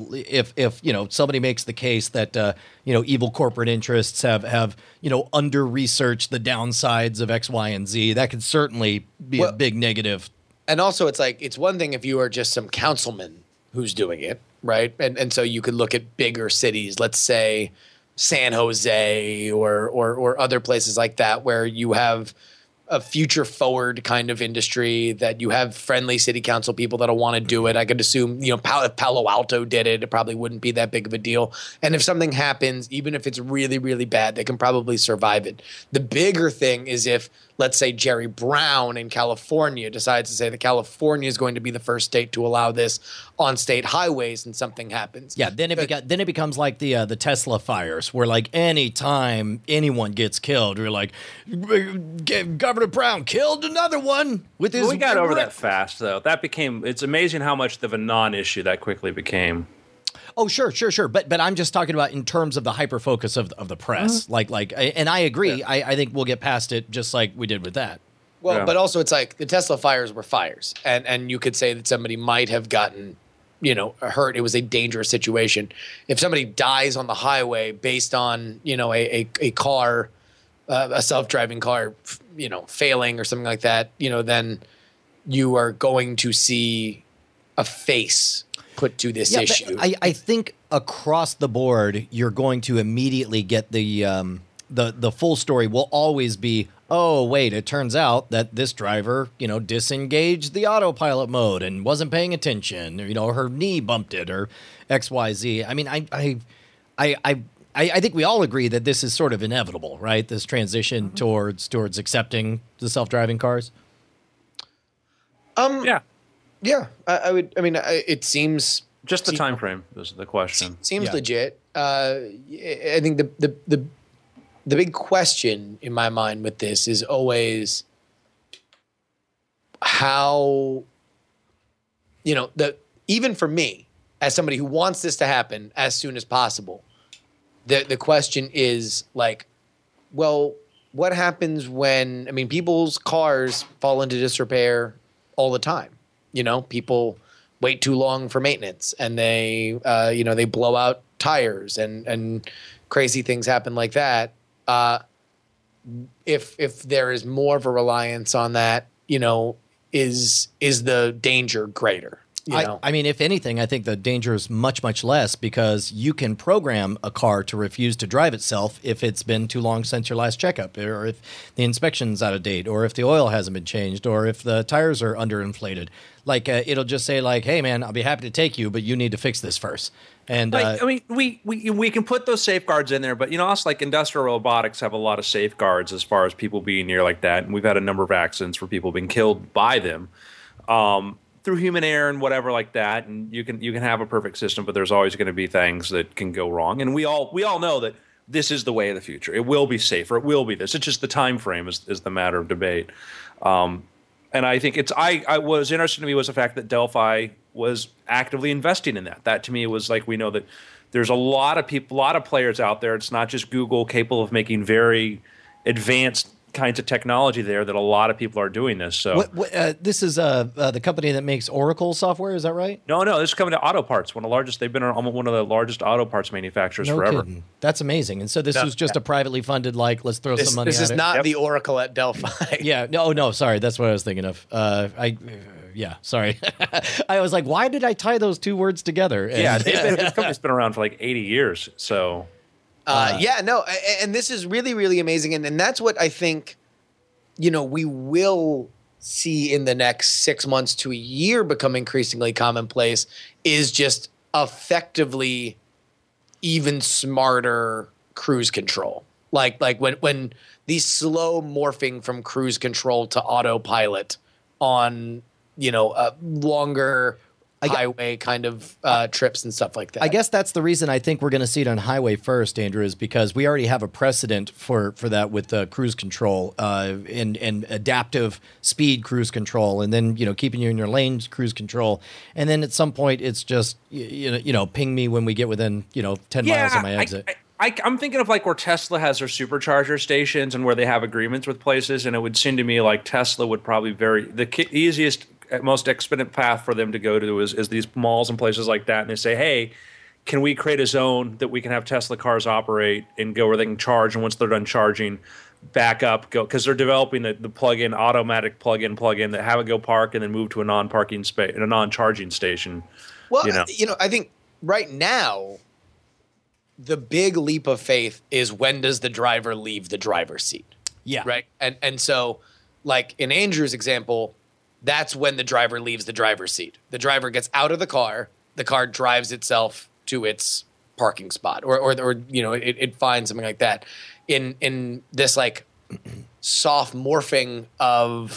if somebody makes the case that evil corporate interests have under-researched the downsides of X, Y, and Z, that could certainly be a big negative. And also, it's one thing if you are just some councilman who's doing it, right? And so you could look at bigger cities, let's say San Jose or other places like that, where you have a future forward kind of industry, that you have friendly city council people that'll want to do it. I could assume, if Palo Alto did it, it probably wouldn't be that big of a deal. And if something happens, even if it's really, really bad, they can probably survive it. The bigger thing is if, let's say, Jerry Brown in California decides to say that California is going to be the first state to allow this on state highways, and something happens. Yeah, then it becomes like the Tesla fires, where like any time anyone gets killed, we're like, Governor Brown killed another one with his. We got over that fast, though. It's amazing how much of a non-issue that quickly became. Oh, sure. But I'm just talking about in terms of the hyper focus of the press. And I agree. Yeah. I think we'll get past it, just like we did with that. Well, yeah. But also it's like the Tesla fires were fires, and you could say that somebody might have gotten, hurt. It was a dangerous situation. If somebody dies on the highway based on, a car, a self-driving car, failing or something like that, then you are going to see a face put to this issue. I think across the board, you're going to immediately get the full story will always be, oh, wait, it turns out that this driver, disengaged the autopilot mode and wasn't paying attention, or her knee bumped it, or XYZ. I mean, I think we all agree that this is sort of inevitable, right? This transition towards accepting the self-driving cars. Yeah. Yeah, I would. I mean, it seems just the time frame is the question. Seems legit. I think the big question in my mind with this is always how, even for me as somebody who wants this to happen as soon as possible, the question is like, well, what happens when? I mean, people's cars fall into disrepair all the time. People wait too long for maintenance, and they blow out tires, and crazy things happen like that. If there is more of a reliance on that, is the danger greater? I mean, if anything, I think the danger is much, much less, because you can program a car to refuse to drive itself if it's been too long since your last checkup, or if the inspection's out of date, or if the oil hasn't been changed, or if the tires are underinflated. Like, it'll just say like, hey, man, I'll be happy to take you, but you need to fix this first. And we can put those safeguards in there, but us, like industrial robotics, have a lot of safeguards as far as people being near like that, and we've had a number of accidents where people have been killed by them. Through human error and whatever like that, and you can have a perfect system, but there's always going to be things that can go wrong, and we all know that this is the way of the future. It will be safer. It will be this. It's just the time frame is the matter of debate. And I think I was interesting to me was the fact that Delphi was actively investing in that. That to me was like, we know that there's a lot of people, a lot of players out there. It's not just Google, capable of making very advanced kinds of technology there that a lot of people are doing this. So This is the company that makes Oracle software. Is that right? no, this is coming to Auto Parts, one of the largest. They've been one of the largest auto parts manufacturers No forever. kidding. That's amazing. And so this was just a privately funded, like, let's throw some money at it. This is not Yep. the Oracle at Delphi. Yeah. No. Sorry, that's what I was thinking of. Yeah. Sorry. I was like, why did I tie those two words together? And, Yeah, this company's been around for like 80 years. So And this is really, really amazing. And that's what I think, we will see in the next 6 months to a year become increasingly commonplace is just effectively even smarter cruise control. Like when the slow morphing from cruise control to autopilot on, longer highway kind of trips and stuff like that. I guess that's the reason I think we're going to see it on highway first, Andrew, is because we already have a precedent for that with cruise control and adaptive speed cruise control, and then keeping you in your lanes cruise control, and then at some point it's just ping me when we get within 10 miles of my exit. I'm thinking of like where Tesla has their supercharger stations and where they have agreements with places, and it would seem to me like Tesla would probably the easiest, most expedient path for them to go to is these malls and places like that, and they say, hey, can we create a zone that we can have Tesla cars operate and go where they can charge, and once they're done charging, back up, go, because they're developing the plug-in, automatic plug-in that have it go park and then move to a non-parking space and a non-charging station. Well, I think right now the big leap of faith is when does the driver leave the driver's seat? Yeah. Right. And so, like in Andrew's example, that's when the driver leaves the driver's seat. The driver gets out of the car drives itself to its parking spot, or it finds something like that. In this like soft morphing of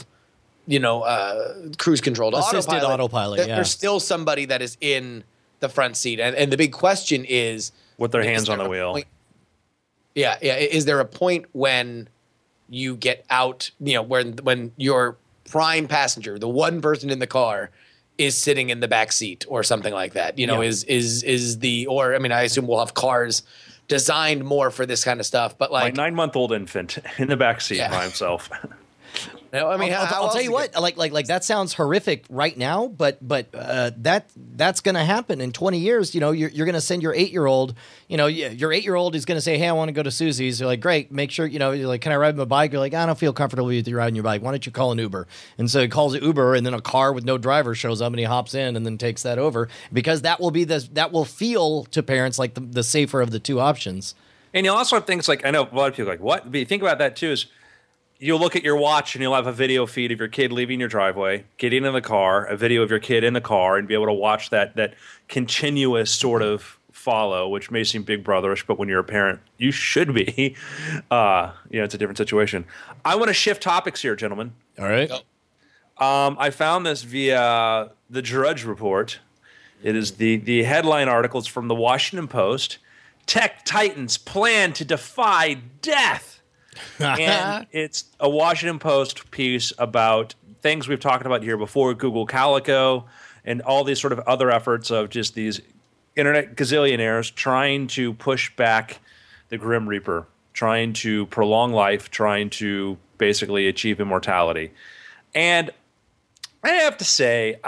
cruise control to Assisted autopilot, there's still somebody that is in the front seat, and the big question is with their hands on the wheel. Yeah. Is there a point when you get out, when your prime passenger, the one person in the car, is sitting in the back seat or something like that? I assume we'll have cars designed more for this kind of stuff, but like my 9-month-old infant in the back seat by himself. I'll tell you what, like that sounds horrific right now, but that's going to happen in 20 years. You're going to send your 8-year-old. Your 8-year-old is going to say, "Hey, I want to go to Susie's." You're like, "Great, make sure." You're like, "Can I ride my bike?" You're like, "I don't feel comfortable with you riding your bike. Why don't you call an Uber?" And so he calls an Uber, and then a car with no driver shows up, and he hops in, and then takes that over, because that will feel to parents like the safer of the two options. And you also have things like, I know a lot of people are like, what? But you think about that too, is you'll look at your watch and you'll have a video feed of your kid leaving your driveway, getting in the car, a video of your kid in the car, and be able to watch that continuous sort of follow, which may seem Big Brotherish, but when you're a parent, you should be. It's a different situation. I want to shift topics here, gentlemen. All right. I found this via the Drudge Report. It is the headline articles from the Washington Post. Tech titans plan to defy death. And it's a Washington Post piece about things we've talked about here before, Google Calico, and all these sort of other efforts of just these internet gazillionaires trying to push back the Grim Reaper, trying to prolong life, trying to basically achieve immortality. And I have to say,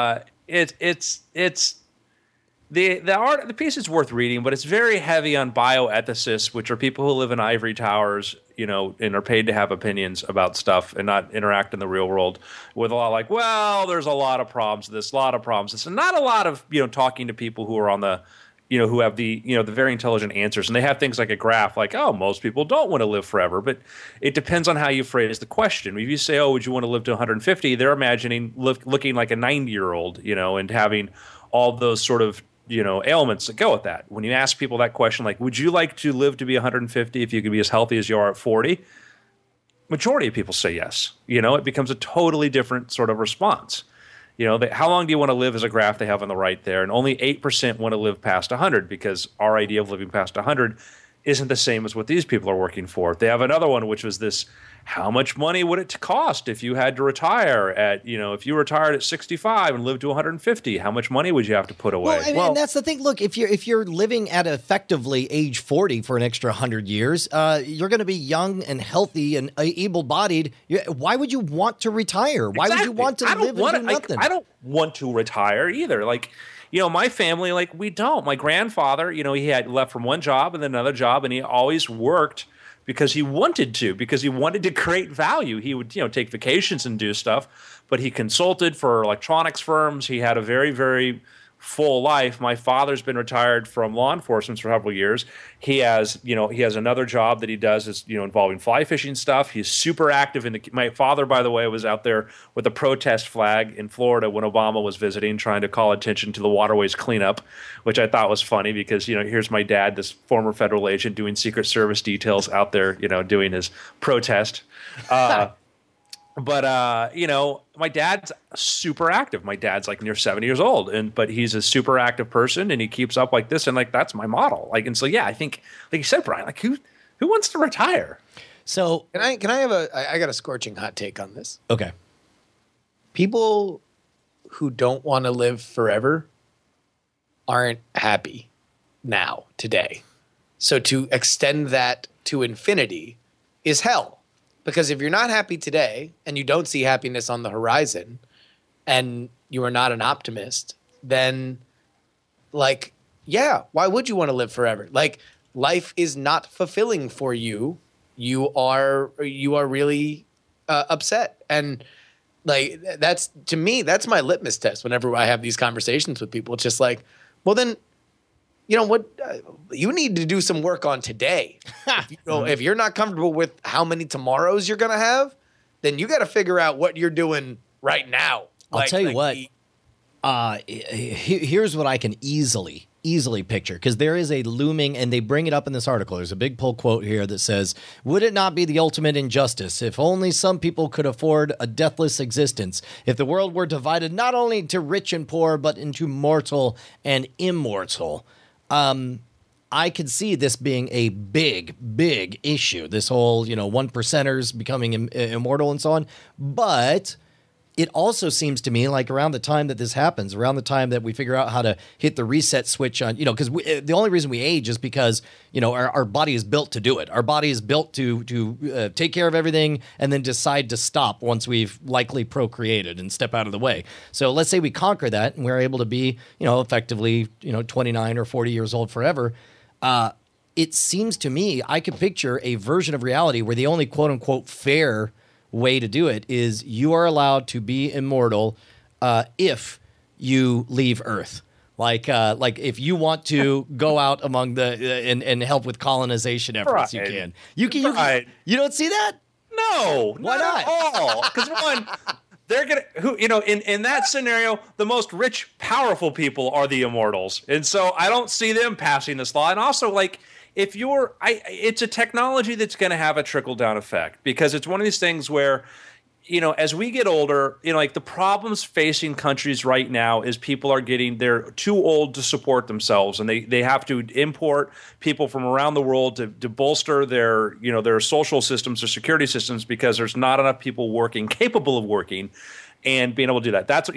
the piece is worth reading, but it's very heavy on bioethicists, which are people who live in ivory towers, and are paid to have opinions about stuff and not interact in the real world, with a lot like, well, there's a lot of problems with this, and not a lot of, talking to people who are on the, who have the, the very intelligent answers. And they have things like a graph like, oh, most people don't want to live forever, but it depends on how you phrase the question. If you say, oh, would you want to live to 150? They're imagining looking like a 90-year-old, and having all those sort of, ailments that go with that. When you ask people that question, like, would you like to live to be 150 if you could be as healthy as you are at 40? Majority of people say yes. It becomes a totally different sort of response. How long do you want to live is a graph they have on the right there, and only 8% want to live past 100, because our idea of living past 100 isn't the same as what these people are working for. They have another one, which was this: how much money would it cost if you had to retire at, if you retired at 65 and lived to 150, how much money would you have to put away? Well, and that's the thing. Look, if you're living at effectively age 40 for an extra 100 years, you're going to be young and healthy and able-bodied. Why would you want to retire? Why would you want to live and do nothing? I don't want to retire either. My family, we don't. My grandfather, he had left from one job and then another job, and he always worked because he wanted to create value. He would, take vacations and do stuff, but he consulted for electronics firms. He had a very, very full life. My father's been retired from law enforcement for several years. He has another job that he does is, involving fly fishing stuff. He's super active my father, by the way, was out there with a protest flag in Florida when Obama was visiting, trying to call attention to the waterways cleanup, which I thought was funny because, here's my dad, this former federal agent doing Secret Service details out there, doing his protest. But my dad's super active. My dad's near 70 years old, but he's a super active person, and he keeps up like this, and that's my model. And so I think, like you said, Brian, who wants to retire? So can I have I got a scorching hot take on this. Okay. People who don't want to live forever aren't happy now, today. So to extend that to infinity is hell. Because if you're not happy today and you don't see happiness on the horizon and you are not an optimist, then why would you want to live forever? Life is not fulfilling for you. You are really upset. And that's, to me, that's my litmus test whenever I have these conversations with people. It's just well, then, you know what? You need to do some work on today. If you're not comfortable with how many tomorrows you're going to have, then you got to figure out what you're doing right now. I'll tell you what. Here's what I can easily picture, because there is a looming, and they bring it up in this article. There's a big pull quote here that says, "Would it not be the ultimate injustice if only some people could afford a deathless existence? If the world were divided not only into rich and poor, but into mortal and immortal?" I could see this being a big, big issue. This whole, 1%ers becoming immortal and so on. But it also seems to me like around the time that this happens, around the time that we figure out how to hit the reset switch on, because the only reason we age is because, our body is built to do it. Our body is built to take care of everything and then decide to stop once we've likely procreated and step out of the way. So let's say we conquer that and we're able to be, effectively, 29 or 40 years old forever. It seems to me I could picture a version of reality where the only quote unquote fair way to do it is you are allowed to be immortal if you leave Earth. Like if you want to go out among and help with colonization efforts, you can. You don't see that? No, why not? At all? Because one, they're gonna in that scenario, the most rich, powerful people are the immortals, and so I don't see them passing this law. And also, it's a technology that's going to have a trickle down effect, because it's one of these things where, as we get older, the problems facing countries right now is they're too old to support themselves, and they have to import people from around the world to bolster their social systems or security systems, because there's not enough people capable of working and being able to do that. That's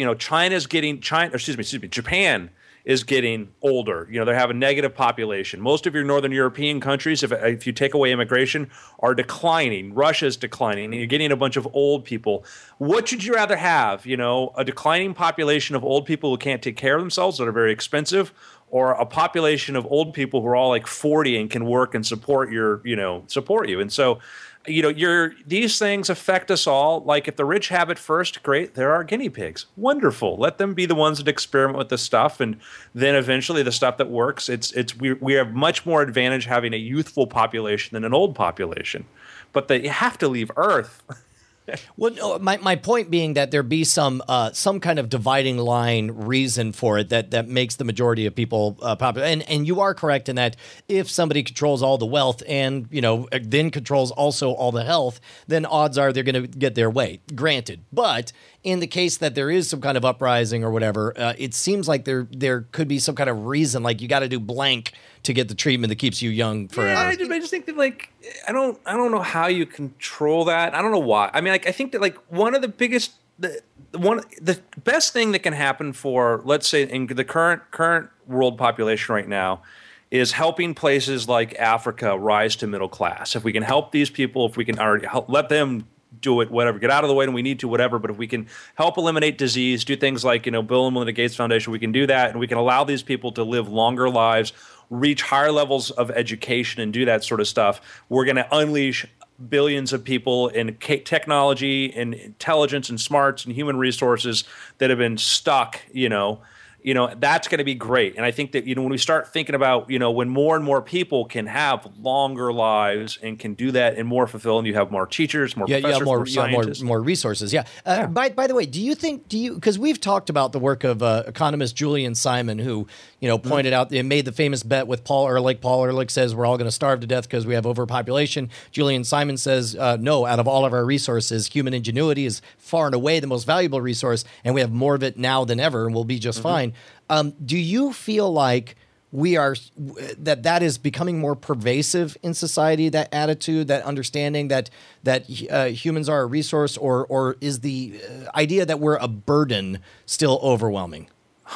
Japan is getting older. They have a negative population. Most of your northern European countries, if you take away immigration, are declining. Russia's declining, and you're getting a bunch of old people. What should you rather have? A declining population of old people who can't take care of themselves, that are very expensive, or a population of old people who are all 40 and can work and support you? And so, these things affect us all. If the rich have it first, great. There are guinea pigs. Wonderful. Let them be the ones that experiment with this stuff, and then eventually the stuff that works. We have much more advantage having a youthful population than an old population, but you have to leave Earth. Well, no, my point being that there be some kind of dividing line reason for it that makes the majority of people popular. And you are correct in that if somebody controls all the wealth and, then controls also all the health, then odds are they're going to get their way. Granted. But in the case that there is some kind of uprising or whatever, it seems like there could be some kind of reason, like you got to do blank to get the treatment that keeps you young forever. Yeah, I just think that like I don't know how you control that. I don't know why. I mean, like I think that like one of the biggest the best thing that can happen for, let's say, in the current world population right now is helping places like Africa rise to middle class. If we can help these people, if we can already help, let them do it, whatever, get out of the way when we need to, whatever. But if we can help eliminate disease, do things like, Bill and Melinda Gates Foundation, we can do that, and we can allow these people to live longer lives, reach higher levels of education, and do that sort of stuff. We're going to unleash billions of people in technology and intelligence and smarts and human resources that have been stuck, that's going to be great. And I think that, when we start thinking about, when more and more people can have longer lives and can do that and more fulfilling, you have more teachers, more professors, more scientists. More resources. Yeah. By the way, because we've talked about the work of economist Julian Simon, who, pointed out, they made the famous bet with Paul Ehrlich. Paul Ehrlich says we're all going to starve to death because we have overpopulation. Julian Simon says, no, out of all of our resources, human ingenuity is far and away the most valuable resource, and we have more of it now than ever, and we'll be just fine. Do you feel like that is becoming more pervasive in society, that attitude, that understanding that humans are a resource, or is the idea that we're a burden still overwhelming?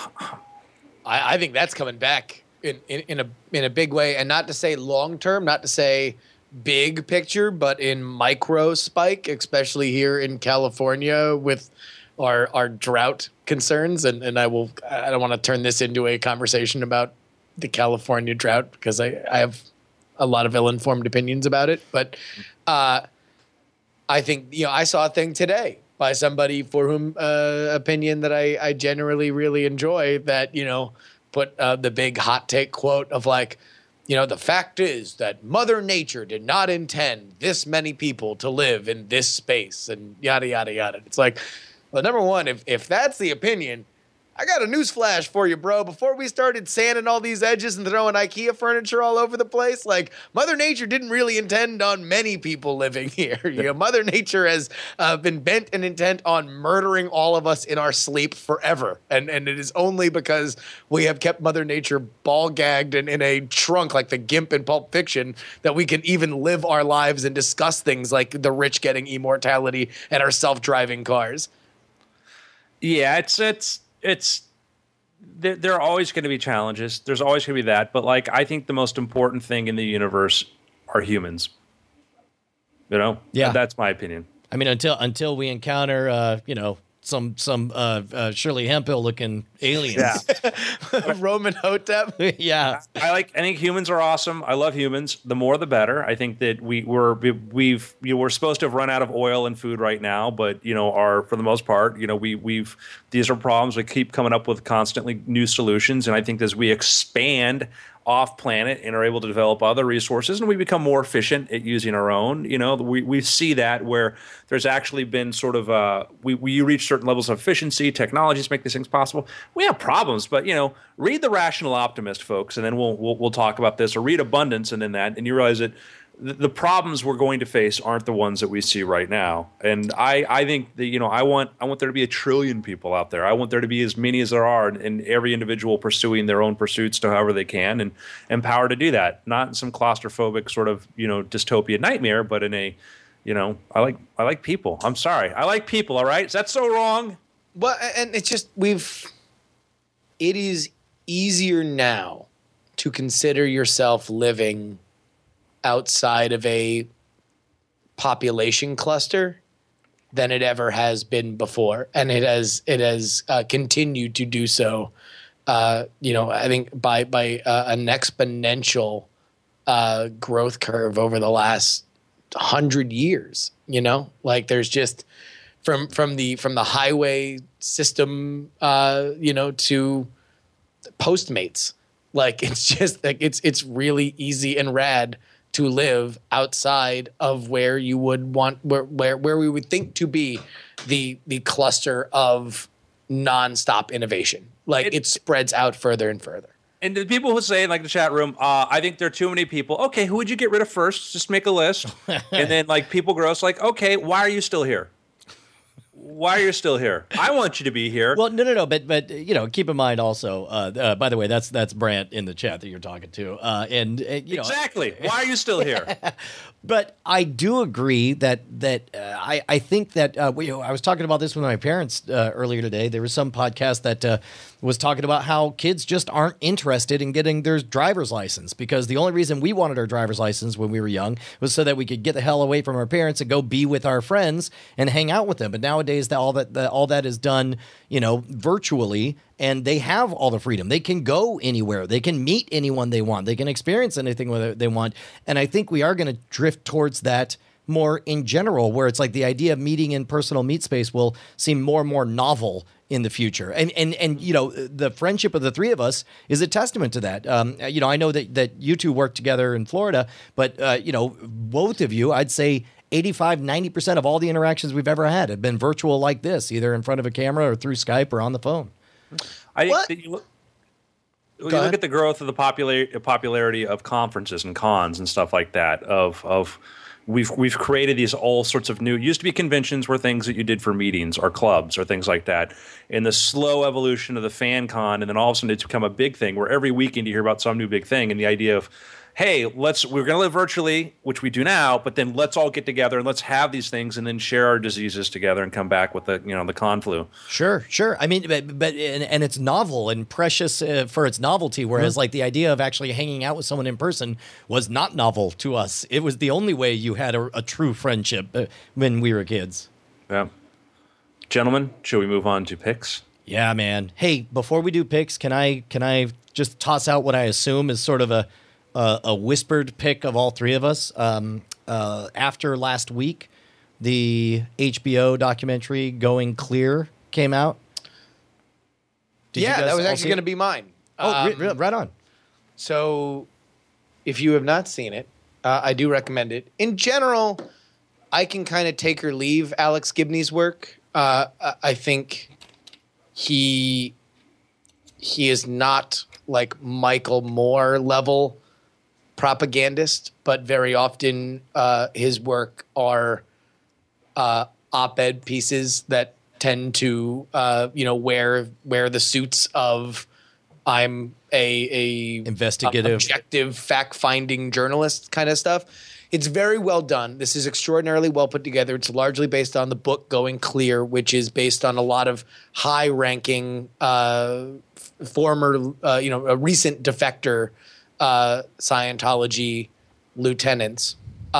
I think that's coming back in a big way, and not to say long term, not to say big picture, but in micro spike, especially here in California with our drought concerns, and I don't want to turn this into a conversation about the California drought because I have a lot of ill-informed opinions about it. But I think I saw a thing today by somebody for whom opinion that I generally really enjoy that put the big hot take quote of like, the fact is that Mother Nature did not intend this many people to live in this space and yada yada yada. It's like, well, number one, if that's the opinion, I got a newsflash for you, bro. Before we started sanding all these edges and throwing IKEA furniture all over the place, like Mother Nature didn't really intend on many people living here. Mother Nature has been bent and intent on murdering all of us in our sleep forever. And it is only because we have kept Mother Nature ball gagged and in a trunk like the Gimp in Pulp Fiction that we can even live our lives and discuss things like the rich getting immortality and our self-driving cars. Yeah, it's there are always going to be challenges. There's always going to be that. But like, I think the most important thing in the universe are humans. Yeah, that's my opinion. I mean, until we encounter, some Shirley Hemphill looking aliens. Yeah. Roman Hotep. Yeah. I think humans are awesome. I love humans. The more the better. I think that we're supposed to have run out of oil and food right now, but are for the most part, these are problems we keep coming up with constantly new solutions. And I think as we expand off planet and are able to develop other resources and we become more efficient at using our own, we see that where there's actually been sort of we reach certain levels of efficiency, technologies make these things possible. We have problems, but read The Rational Optimist, folks, and then we'll talk about this, or read Abundance and then that, and you realize that the problems we're going to face aren't the ones that we see right now. And I think that, I want there to be 1 trillion people out there. I want there to be as many as there are, and every individual pursuing their own pursuits to however they can, and empowered to do that. Not in some claustrophobic sort of, dystopia nightmare, but in a, I like people. I'm sorry. I like people, all right? Is that so wrong? Well, and it's just, it is easier now to consider yourself living outside of a population cluster than it ever has been before, and it has continued to do so. I think by an exponential growth curve over the last 100 years. Like there's just from the highway system, to Postmates. Like it's just like it's really easy and rad to live outside of where you would want where we would think to be the cluster of nonstop innovation. Like it spreads out further and further. And the people who say, like the chat room, I think there are too many people. Okay, who would you get rid of first? Just make a list. And then like people grow. It's like, okay, why are you still here? why are you still here? I want you to be here. Well, no, but keep in mind also. By the way, that's Brant in the chat that you're talking to, and exactly. Why are you still here? But I do agree that I think that I was talking about this with my parents earlier today. There was some podcast that was talking about how kids just aren't interested in getting their driver's license because the only reason we wanted our driver's license when we were young was so that we could get the hell away from our parents and go be with our friends and hang out with them. But nowadays, all that is done, virtually, and they have all the freedom. They can go anywhere. They can meet anyone they want. They can experience anything they want. And I think we are going to drift towards that more in general, where it's like the idea of meeting in personal meet space will seem more and more novel in the future. And the friendship of the three of us is a testament to that. I know that you two work together in Florida, but both of you, I'd say 85-90% of all the interactions we've ever had have been virtual like this, either in front of a camera or through Skype or on the phone. I think you look at the growth of the popularity of conferences and cons and stuff like that. We've created these all sorts of new. It used to be conventions were things that you did for meetings or clubs or things like that. In the slow evolution of the fan con, and then all of a sudden it's become a big thing where every weekend you hear about some new big thing, and the idea of, hey, we're going to live virtually, which we do now, but then let's all get together and let's have these things and then share our diseases together and come back with the con flu. Sure. I mean, but it's novel and precious for its novelty, whereas like the idea of actually hanging out with someone in person was not novel to us. It was the only way you had a true friendship when we were kids. Yeah. Gentlemen, should we move on to picks? Yeah, man. Hey, before we do picks, can I just toss out what I assume is sort of a whispered pick of all three of us? After last week, the HBO documentary Going Clear came out. That was actually going to be mine. Right on. So if you have not seen it, I do recommend it. In general, I can kind of take or leave Alex Gibney's work. I think he is not like Michael Moore level propagandist, but very often his work are op-ed pieces that tend to wear the suits of I'm a investigative, objective, fact-finding journalist kind of stuff. It's very well done. This is extraordinarily well put together. It's largely based on the book Going Clear, which is based on a lot of high-ranking former, a recent defector Scientology lieutenants.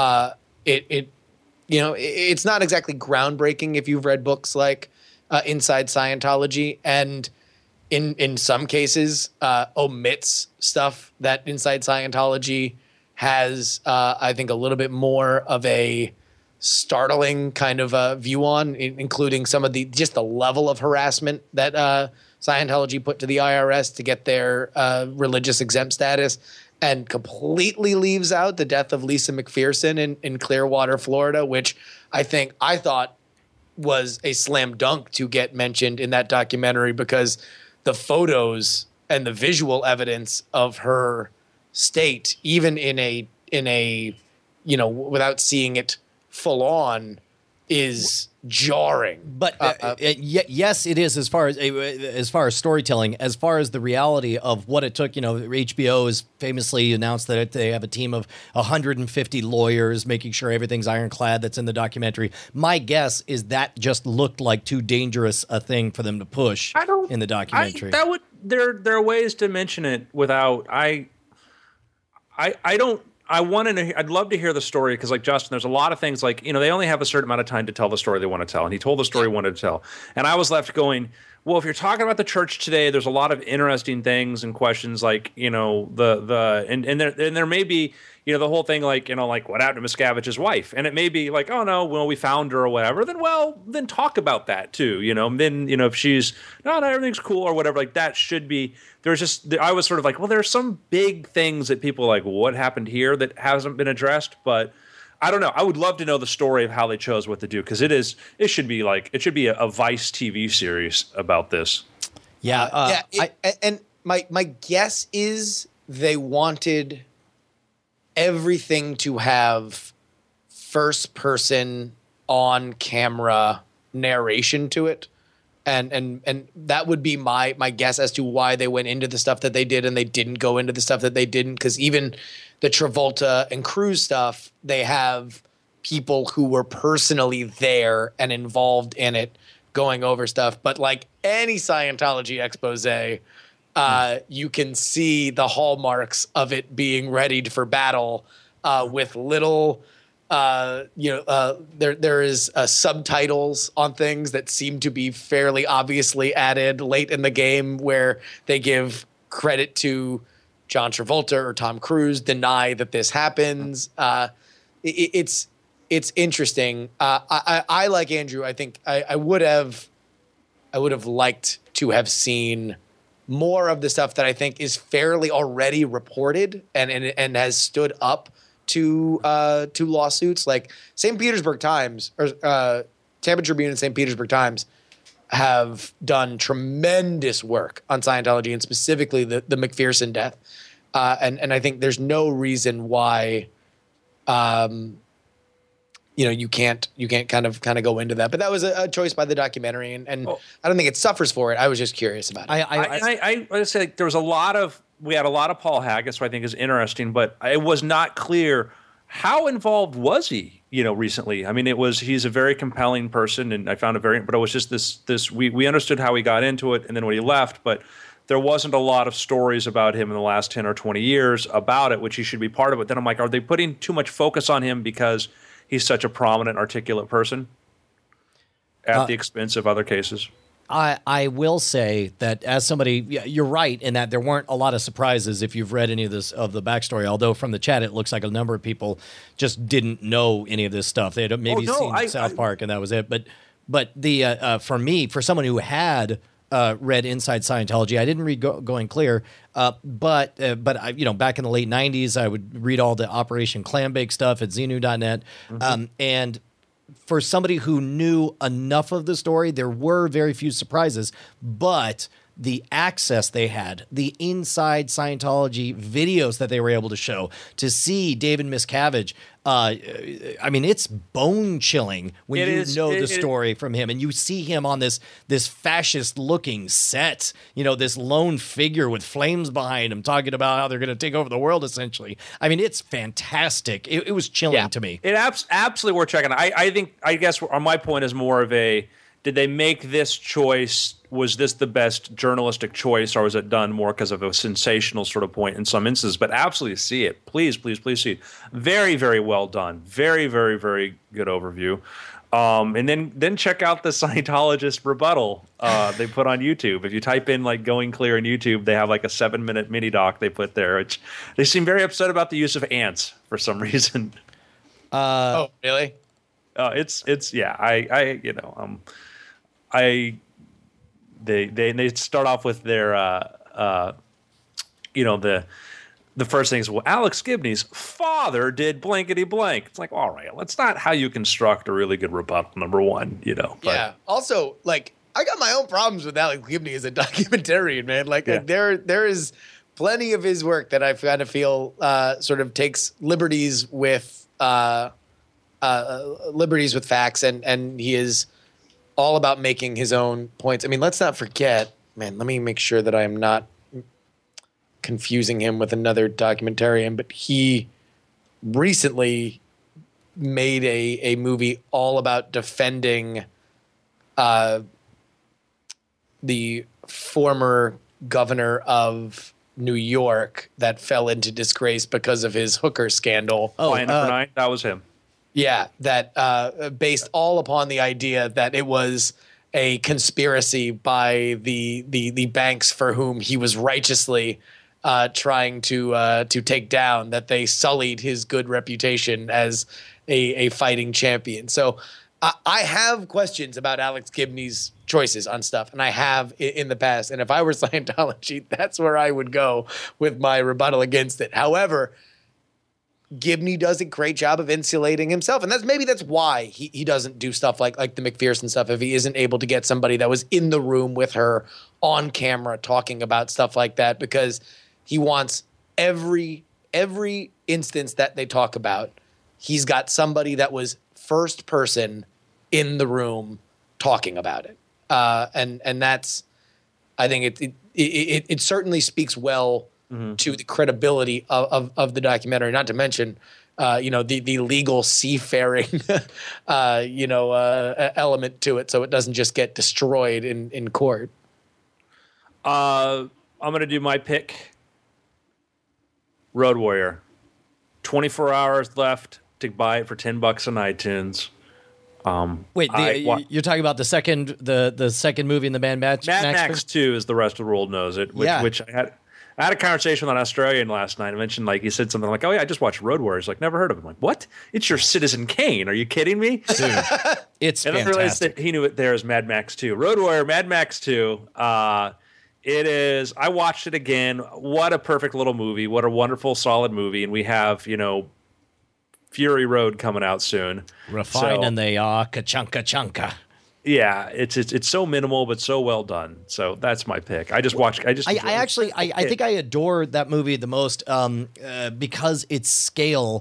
It's not exactly groundbreaking if you've read books like Inside Scientology, and in some cases omits stuff that Inside Scientology has, I think, a little bit more of a startling kind of view on, including some of the level of harassment that Scientology put to the IRS to get their religious exempt status, and completely leaves out the death of Lisa McPherson in Clearwater, Florida, which I thought was a slam dunk to get mentioned in that documentary, because the photos and the visual evidence of her state, even in a without seeing it full on, is jarring. But yes, it is as far as storytelling. As far as the reality of what it took, HBO has famously announced that they have a team of 150 lawyers making sure everything's ironclad that's in the documentary. My guess is that just looked like too dangerous a thing for them to push in the documentary. There are ways to mention it without. I'd love to hear the story, because like Justin, there's a lot of things like, they only have a certain amount of time to tell the story they want to tell. And he told the story he wanted to tell. And I was left going, well, if you're talking about the church today, there's a lot of interesting things and questions like, and there may be, the whole thing like, like what happened to Miscavige's wife. And it may be like, oh no, well, we found her or whatever. Then talk about that too, Then, if she's, no, everything's cool or whatever, like that should be, I was sort of like, well, there's some big things that people are like, what happened here that hasn't been addressed, but I don't know. I would love to know the story of how they chose what to do, because it should be a Vice TV series about this. Yeah. And my guess is they wanted everything to have first person on camera narration to it. And that would be my guess as to why they went into the stuff that they did and they didn't go into the stuff that they didn't. Because even the Travolta and Cruise stuff, they have people who were personally there and involved in it going over stuff. But like any Scientology expose, you can see the hallmarks of it being readied for battle with little there is subtitles on things that seem to be fairly obviously added late in the game where they give credit to John Travolta or Tom Cruise, deny that this happens. It's interesting. I like Andrew. I think I would have liked to have seen more of the stuff that I think is fairly already reported and has stood up to lawsuits. Like St. Petersburg Times or Tampa Tribune and St. Petersburg Times have done tremendous work on Scientology and specifically the McPherson death. And I think there's no reason why you can't kind of go into that. But that was a choice by the documentary, and I don't think it suffers for it. I was just curious about it. I would say there was we had a lot of Paul Haggis, who I think is interesting, but it was not clear how involved was he, recently. I mean, he's a very compelling person, and I found it but it was just this we understood how he got into it and then when he left, but there wasn't a lot of stories about him in the last 10 or 20 years about it, which he should be part of it. Then I'm like, are they putting too much focus on him because he's such a prominent, articulate person at the expense of other cases? I will say that as somebody, you're right in that there weren't a lot of surprises if you've read any of the backstory. Although from the chat, it looks like a number of people just didn't know any of this stuff. They had maybe seen South Park and that was it. But for someone who had read Inside Scientology, I didn't read Going Clear, but back in the late '90s, I would read all the Operation Clambake stuff at Xenu.net, and for somebody who knew enough of the story, there were very few surprises, but the access they had, the Inside Scientology videos that they were able to show, to see David Miscavige, it's bone chilling when the story from him, and you see him on this fascist looking set, this lone figure with flames behind him, talking about how they're going to take over the world. Essentially, I mean, it's fantastic. It was chilling to me. It absolutely worth checking. I guess my point is more of did they make this choice? Was this the best journalistic choice, or was it done more because of a sensational sort of point in some instances? But absolutely see it. Please, please, please see it. Very, very well done. Very, very, very good overview. And then check out the Scientologist rebuttal they put on YouTube. If you type in like Going Clear on YouTube, they have like a 7-minute mini doc they put there. They seem very upset about the use of ants for some reason. Oh, really? They start off with their the first thing is, well, Alex Gibney's father did blankety blank. It's like, all right, that's not how you construct a really good rebuttal, number one, But. Yeah. Also, like, I got my own problems with Alex Gibney as a documentarian, man. Like, there is plenty of his work that I kind of feel sort of takes liberties with facts, and he is all about making his own points. I mean, let's not forget, man, let me make sure that I am not confusing him with another documentarian, but he recently made a movie all about defending the former governor of New York that fell into disgrace because of his hooker scandal. Number 9, that was him. Yeah, that based all upon the idea that it was a conspiracy by the banks for whom he was righteously trying to take down, that they sullied his good reputation as a fighting champion. So I have questions about Alex Gibney's choices on stuff, and I have in the past. And if I were Scientology, that's where I would go with my rebuttal against it. However, Gibney does a great job of insulating himself. And that's why he doesn't do stuff like the McPherson stuff if he isn't able to get somebody that was in the room with her on camera talking about stuff like that, because he wants every instance that they talk about, he's got somebody that was first person in the room talking about it. And that's, I think it certainly speaks well to the credibility of the documentary, not to mention, the legal seafaring, element to it. So it doesn't just get destroyed in court. I'm going to do my pick. Road Warrior. 24 hours left to buy it for $10 on iTunes. Wait, you're talking about the second movie in the Mad Max? Mad Max 2, as the rest of the world knows it. Which I had a conversation with an Australian last night. I mentioned, he said something like, "Oh yeah, I just watched Road Warrior." He's like, "Never heard of him." I'm like, "What? It's your Citizen Kane? Are you kidding me?" Dude, it's and fantastic. I realized that he knew it there as Mad Max 2. Road Warrior, Mad Max 2. It is. I watched it again. What a perfect little movie. What a wonderful, solid movie. And we have, Fury Road coming out soon. Refining they are, ka-chunka-chunka. Yeah, it's so minimal but so well done. So that's my pick. I think I adore that movie the most because its scale.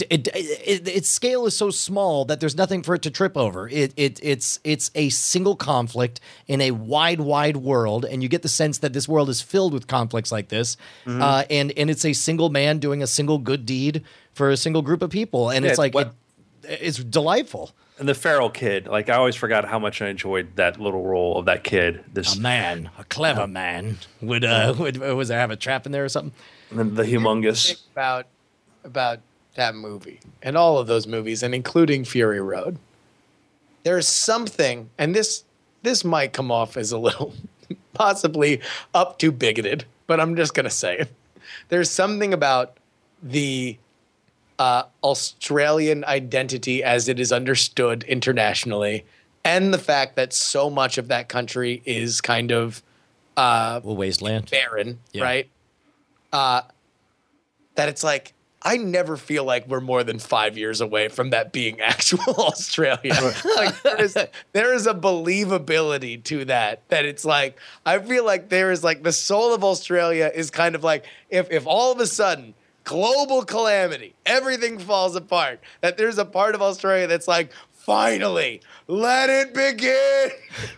Its scale is so small that there's nothing for it to trip over. It's a single conflict in a wide world, and you get the sense that this world is filled with conflicts like this. And it's a single man doing a single good deed for a single group of people, and it's delightful. And the feral kid, I always forgot how much I enjoyed that little role of that kid. A clever man would have a trap in there or something. And then the humongous about that movie and all of those movies, and including Fury Road. There's something, and this might come off as a little possibly up too bigoted, but I'm just gonna say it. There's something about the Australian identity as it is understood internationally, and the fact that so much of that country is kind of wasteland, barren, right? That it's I never feel like we're more than 5 years away from that being actual Australia. There is a believability to that it's I feel like there is the soul of Australia is kind of if all of a sudden global calamity, everything falls apart, that there's a part of Australia that's finally, let it begin.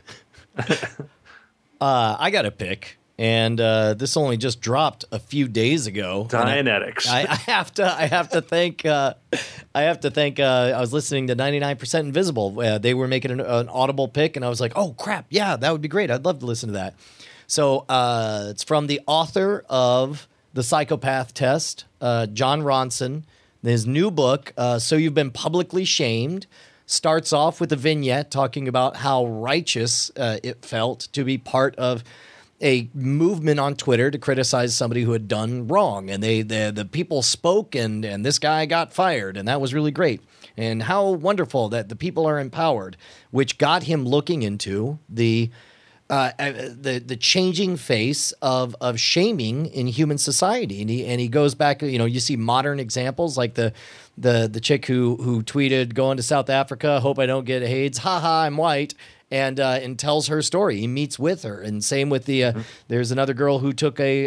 I got a pick, and this only just dropped a few days ago. Dianetics. I have to thank. I was listening to 99% Invisible. They were making an Audible pick, and I was like, "Oh crap, yeah, that would be great. I'd love to listen to that." So it's from the author of The Psychopath Test, John Ronson. His new book, So You've Been Publicly Shamed, starts off with a vignette talking about how righteous it felt to be part of a movement on Twitter to criticize somebody who had done wrong. And the people spoke, and this guy got fired, and that was really great. And how wonderful that the people are empowered, which got him looking into the changing face of shaming in human society, and he goes back. You see modern examples like the chick who tweeted going to South Africa, hope I don't get AIDS, haha, I'm white, and tells her story. He meets with her, and same with the there's another girl who took a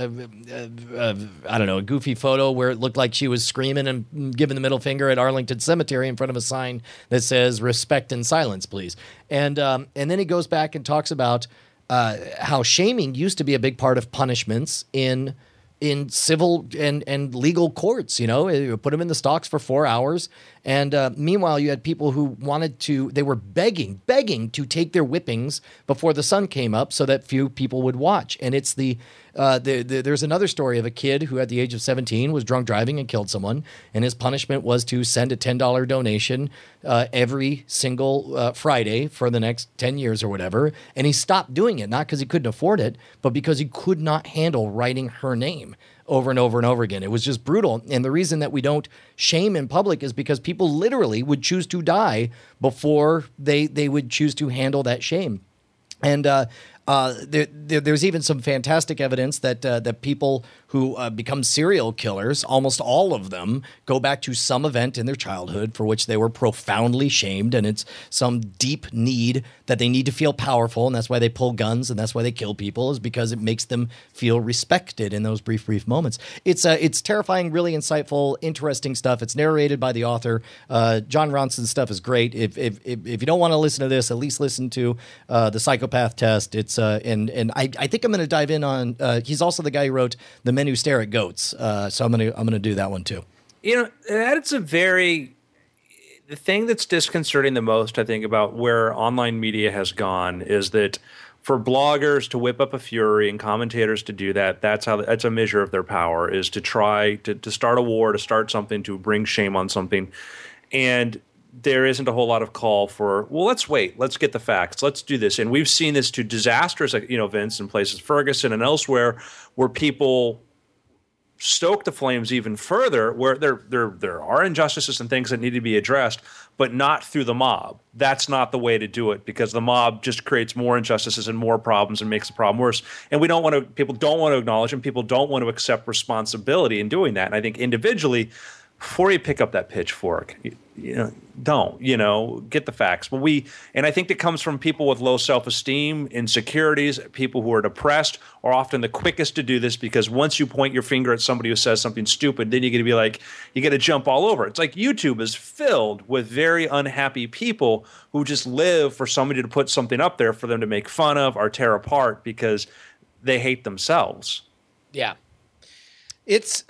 goofy photo where it looked like she was screaming and giving the middle finger at Arlington Cemetery in front of a sign that says "Respect and silence, please." And then he goes back and talks about how shaming used to be a big part of punishments in civil and legal courts. You put them in the stocks for 4 hours. And meanwhile, you had people who they were begging to take their whippings before the sun came up so that few people would watch. And it's there's another story of a kid who at the age of 17 was drunk driving and killed someone. And his punishment was to send a $10 donation every single Friday for the next 10 years or whatever. And he stopped doing it, not because he couldn't afford it, but because he could not handle writing her name over and over and over again. It was just brutal. And the reason that we don't shame in public is because people literally would choose to die before they would choose to handle that shame. And There's even some fantastic evidence that people who become serial killers, almost all of them, go back to some event in their childhood for which they were profoundly shamed, and it's some deep need that they need to feel powerful, and that's why they pull guns, and that's why they kill people, is because it makes them feel respected in those brief moments. It's terrifying, really insightful, interesting stuff. It's narrated by the author. John Ronson's stuff is great. If you don't want to listen to this, at least listen to the Psychopath Test. It's and I think I'm going to dive in on. He's also the guy who wrote The Men Who Stare at Goats. So I'm gonna do that one too. You know, that's the thing that's disconcerting the most, I think, about where online media has gone is that for bloggers to whip up a fury and commentators to do that, that's a measure of their power, is to try to start a war, to start something, to bring shame on something. And there isn't a whole lot of call for, well, let's wait, let's get the facts, let's do this. And we've seen this to disastrous, events in places, Ferguson and elsewhere, where people stoke the flames even further, where there are injustices and things that need to be addressed, but not through the mob. That's not the way to do it, because the mob just creates more injustices and more problems and makes the problem worse. And people don't want to acknowledge, and people don't want to accept responsibility in doing that. And I think individually, before you pick up that pitchfork, don't, get the facts. And I think that comes from people with low self-esteem, insecurities, people who are depressed are often the quickest to do this, because once you point your finger at somebody who says something stupid, then you got to be like, you got to jump all over. It's like YouTube is filled with very unhappy people who just live for somebody to put something up there for them to make fun of or tear apart because they hate themselves. Yeah. It's,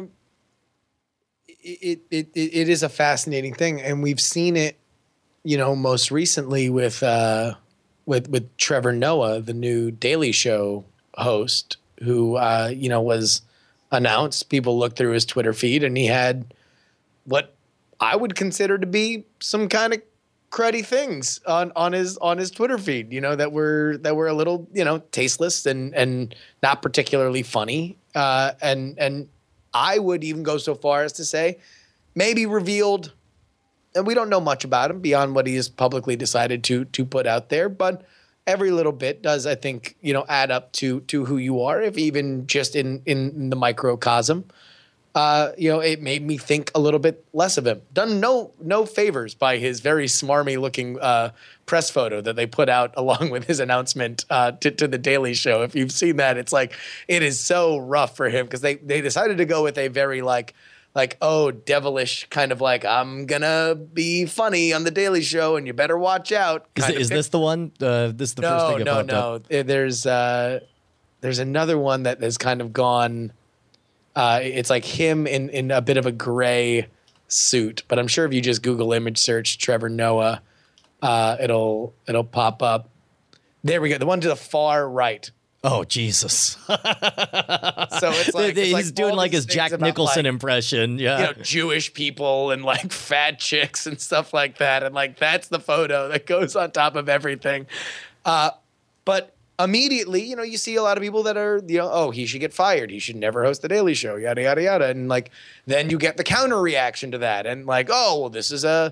It is a fascinating thing, and we've seen it, most recently with Trevor Noah, the new Daily Show host, who was announced. People looked through his Twitter feed, and he had what I would consider to be some kind of cruddy things on his Twitter feed, that were a little tasteless and not particularly funny, and I would even go so far as to say maybe revealed, and we don't know much about him beyond what he has publicly decided to put out there, but every little bit does, I think, add up to who you are, if even just in the microcosm. It made me think a little bit less of him. Done no favors by his very smarmy looking press photo that they put out along with his announcement to the Daily Show. If you've seen that, it's like, it is so rough for him, because they decided to go with a very devilish kind of like, I'm gonna be funny on the Daily Show and you better watch out. Is this the one? This is the first thing that popped up. There's another one that has kind of gone. It's like him in a bit of a gray suit, but I'm sure if you just Google image search Trevor Noah, it'll pop up. There we go. The one to the far right. Oh, Jesus. So it's like he's doing like his Jack Nicholson impression. Yeah. Jewish people and like fat chicks and stuff like that. And like, that's the photo that goes on top of everything. But immediately, you see a lot of people that are, oh, he should get fired. He should never host the Daily Show, yada, yada, yada. And like, then you get the counter reaction to that. And like, oh, well, this is a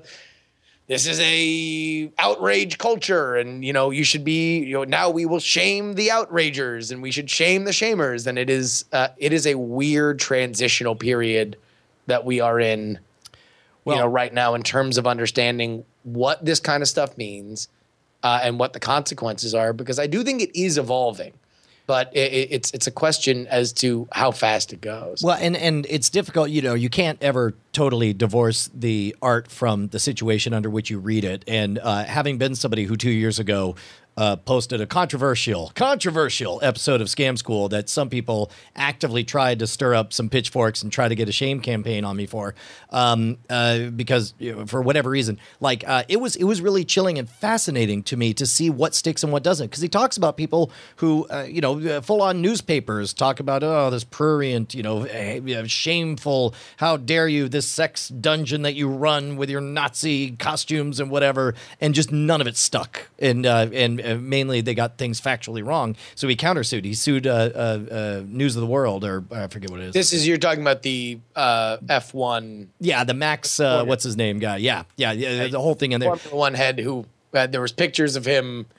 outrage culture. And, you should be, now we will shame the outragers and we should shame the shamers. And it is a weird transitional period that we are in, right now, in terms of understanding what this kind of stuff means. And what the consequences are, because I do think it is evolving, but it's a question as to how fast it goes. Well, and it's difficult. You can't ever totally divorce the art from the situation under which you read it. And having been somebody who 2 years ago posted a controversial episode of Scam School that some people actively tried to stir up some pitchforks and try to get a shame campaign on me for, because for whatever reason, like it was really chilling and fascinating to me to see what sticks and what doesn't, because he talks about people who full on newspapers talk about, oh, this prurient, shameful, how dare you, this sex dungeon that you run with your Nazi costumes and whatever, and just none of it stuck, and mainly they got things factually wrong. So he countersued. He sued News of the World, or I forget what it is. You're talking about the F1. Yeah, the Max, what's his name guy? Yeah, the whole thing in there. Formula One head who there was pictures of him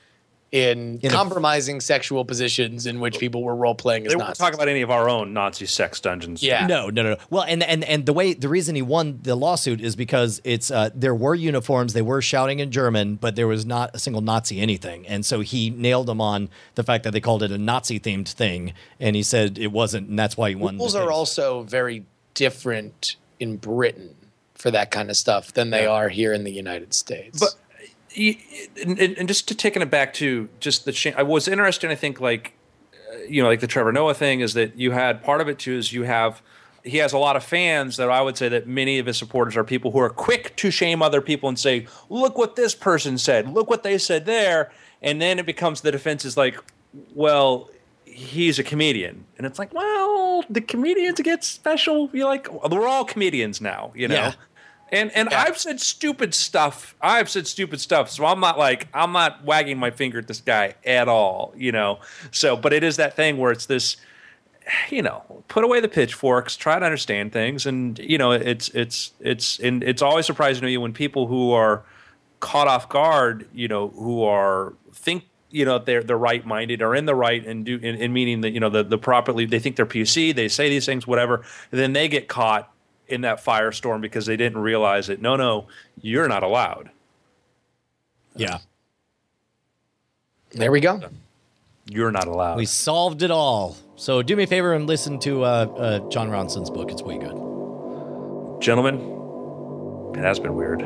in compromising sexual positions in which people were role playing as They won't Nazis. talk about any of our own Nazi sex dungeons. Yeah. No. Well, and the reason he won the lawsuit is because it's there were uniforms, they were shouting in German, but there was not a single Nazi anything, and so he nailed them on the fact that they called it a Nazi themed thing, and he said it wasn't, and that's why he won. Rules are also very different in Britain for that kind of stuff than they are here in the United States. But and just to taking it back to just the I was interested. I think like like the Trevor Noah thing is that you had part of it too is he has a lot of fans that I would say that many of his supporters are people who are quick to shame other people and say, look what this person said, look what they said there, and then it becomes the defense is like, well, he's a comedian, and it's like, well, the comedians get special. You're like, we're all comedians now, Yeah. And I've said stupid stuff. So I'm not wagging my finger at this guy at all, So, but it is that thing where it's this, put away the pitchforks, try to understand things, and it's always surprising to me when people who are caught off guard, who are think they're right-minded or in the right and do in meaning that the properly they think they're PC, they say these things, whatever, and then they get caught in that firestorm because they didn't realize it. No, you're not allowed. Yeah. There we go. You're not allowed. We solved it all. So do me a favor and listen to John Ronson's book. It's way good. Gentlemen, it has been weird.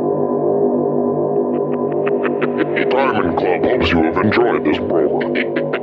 Diamond Club hopes you have enjoyed this program.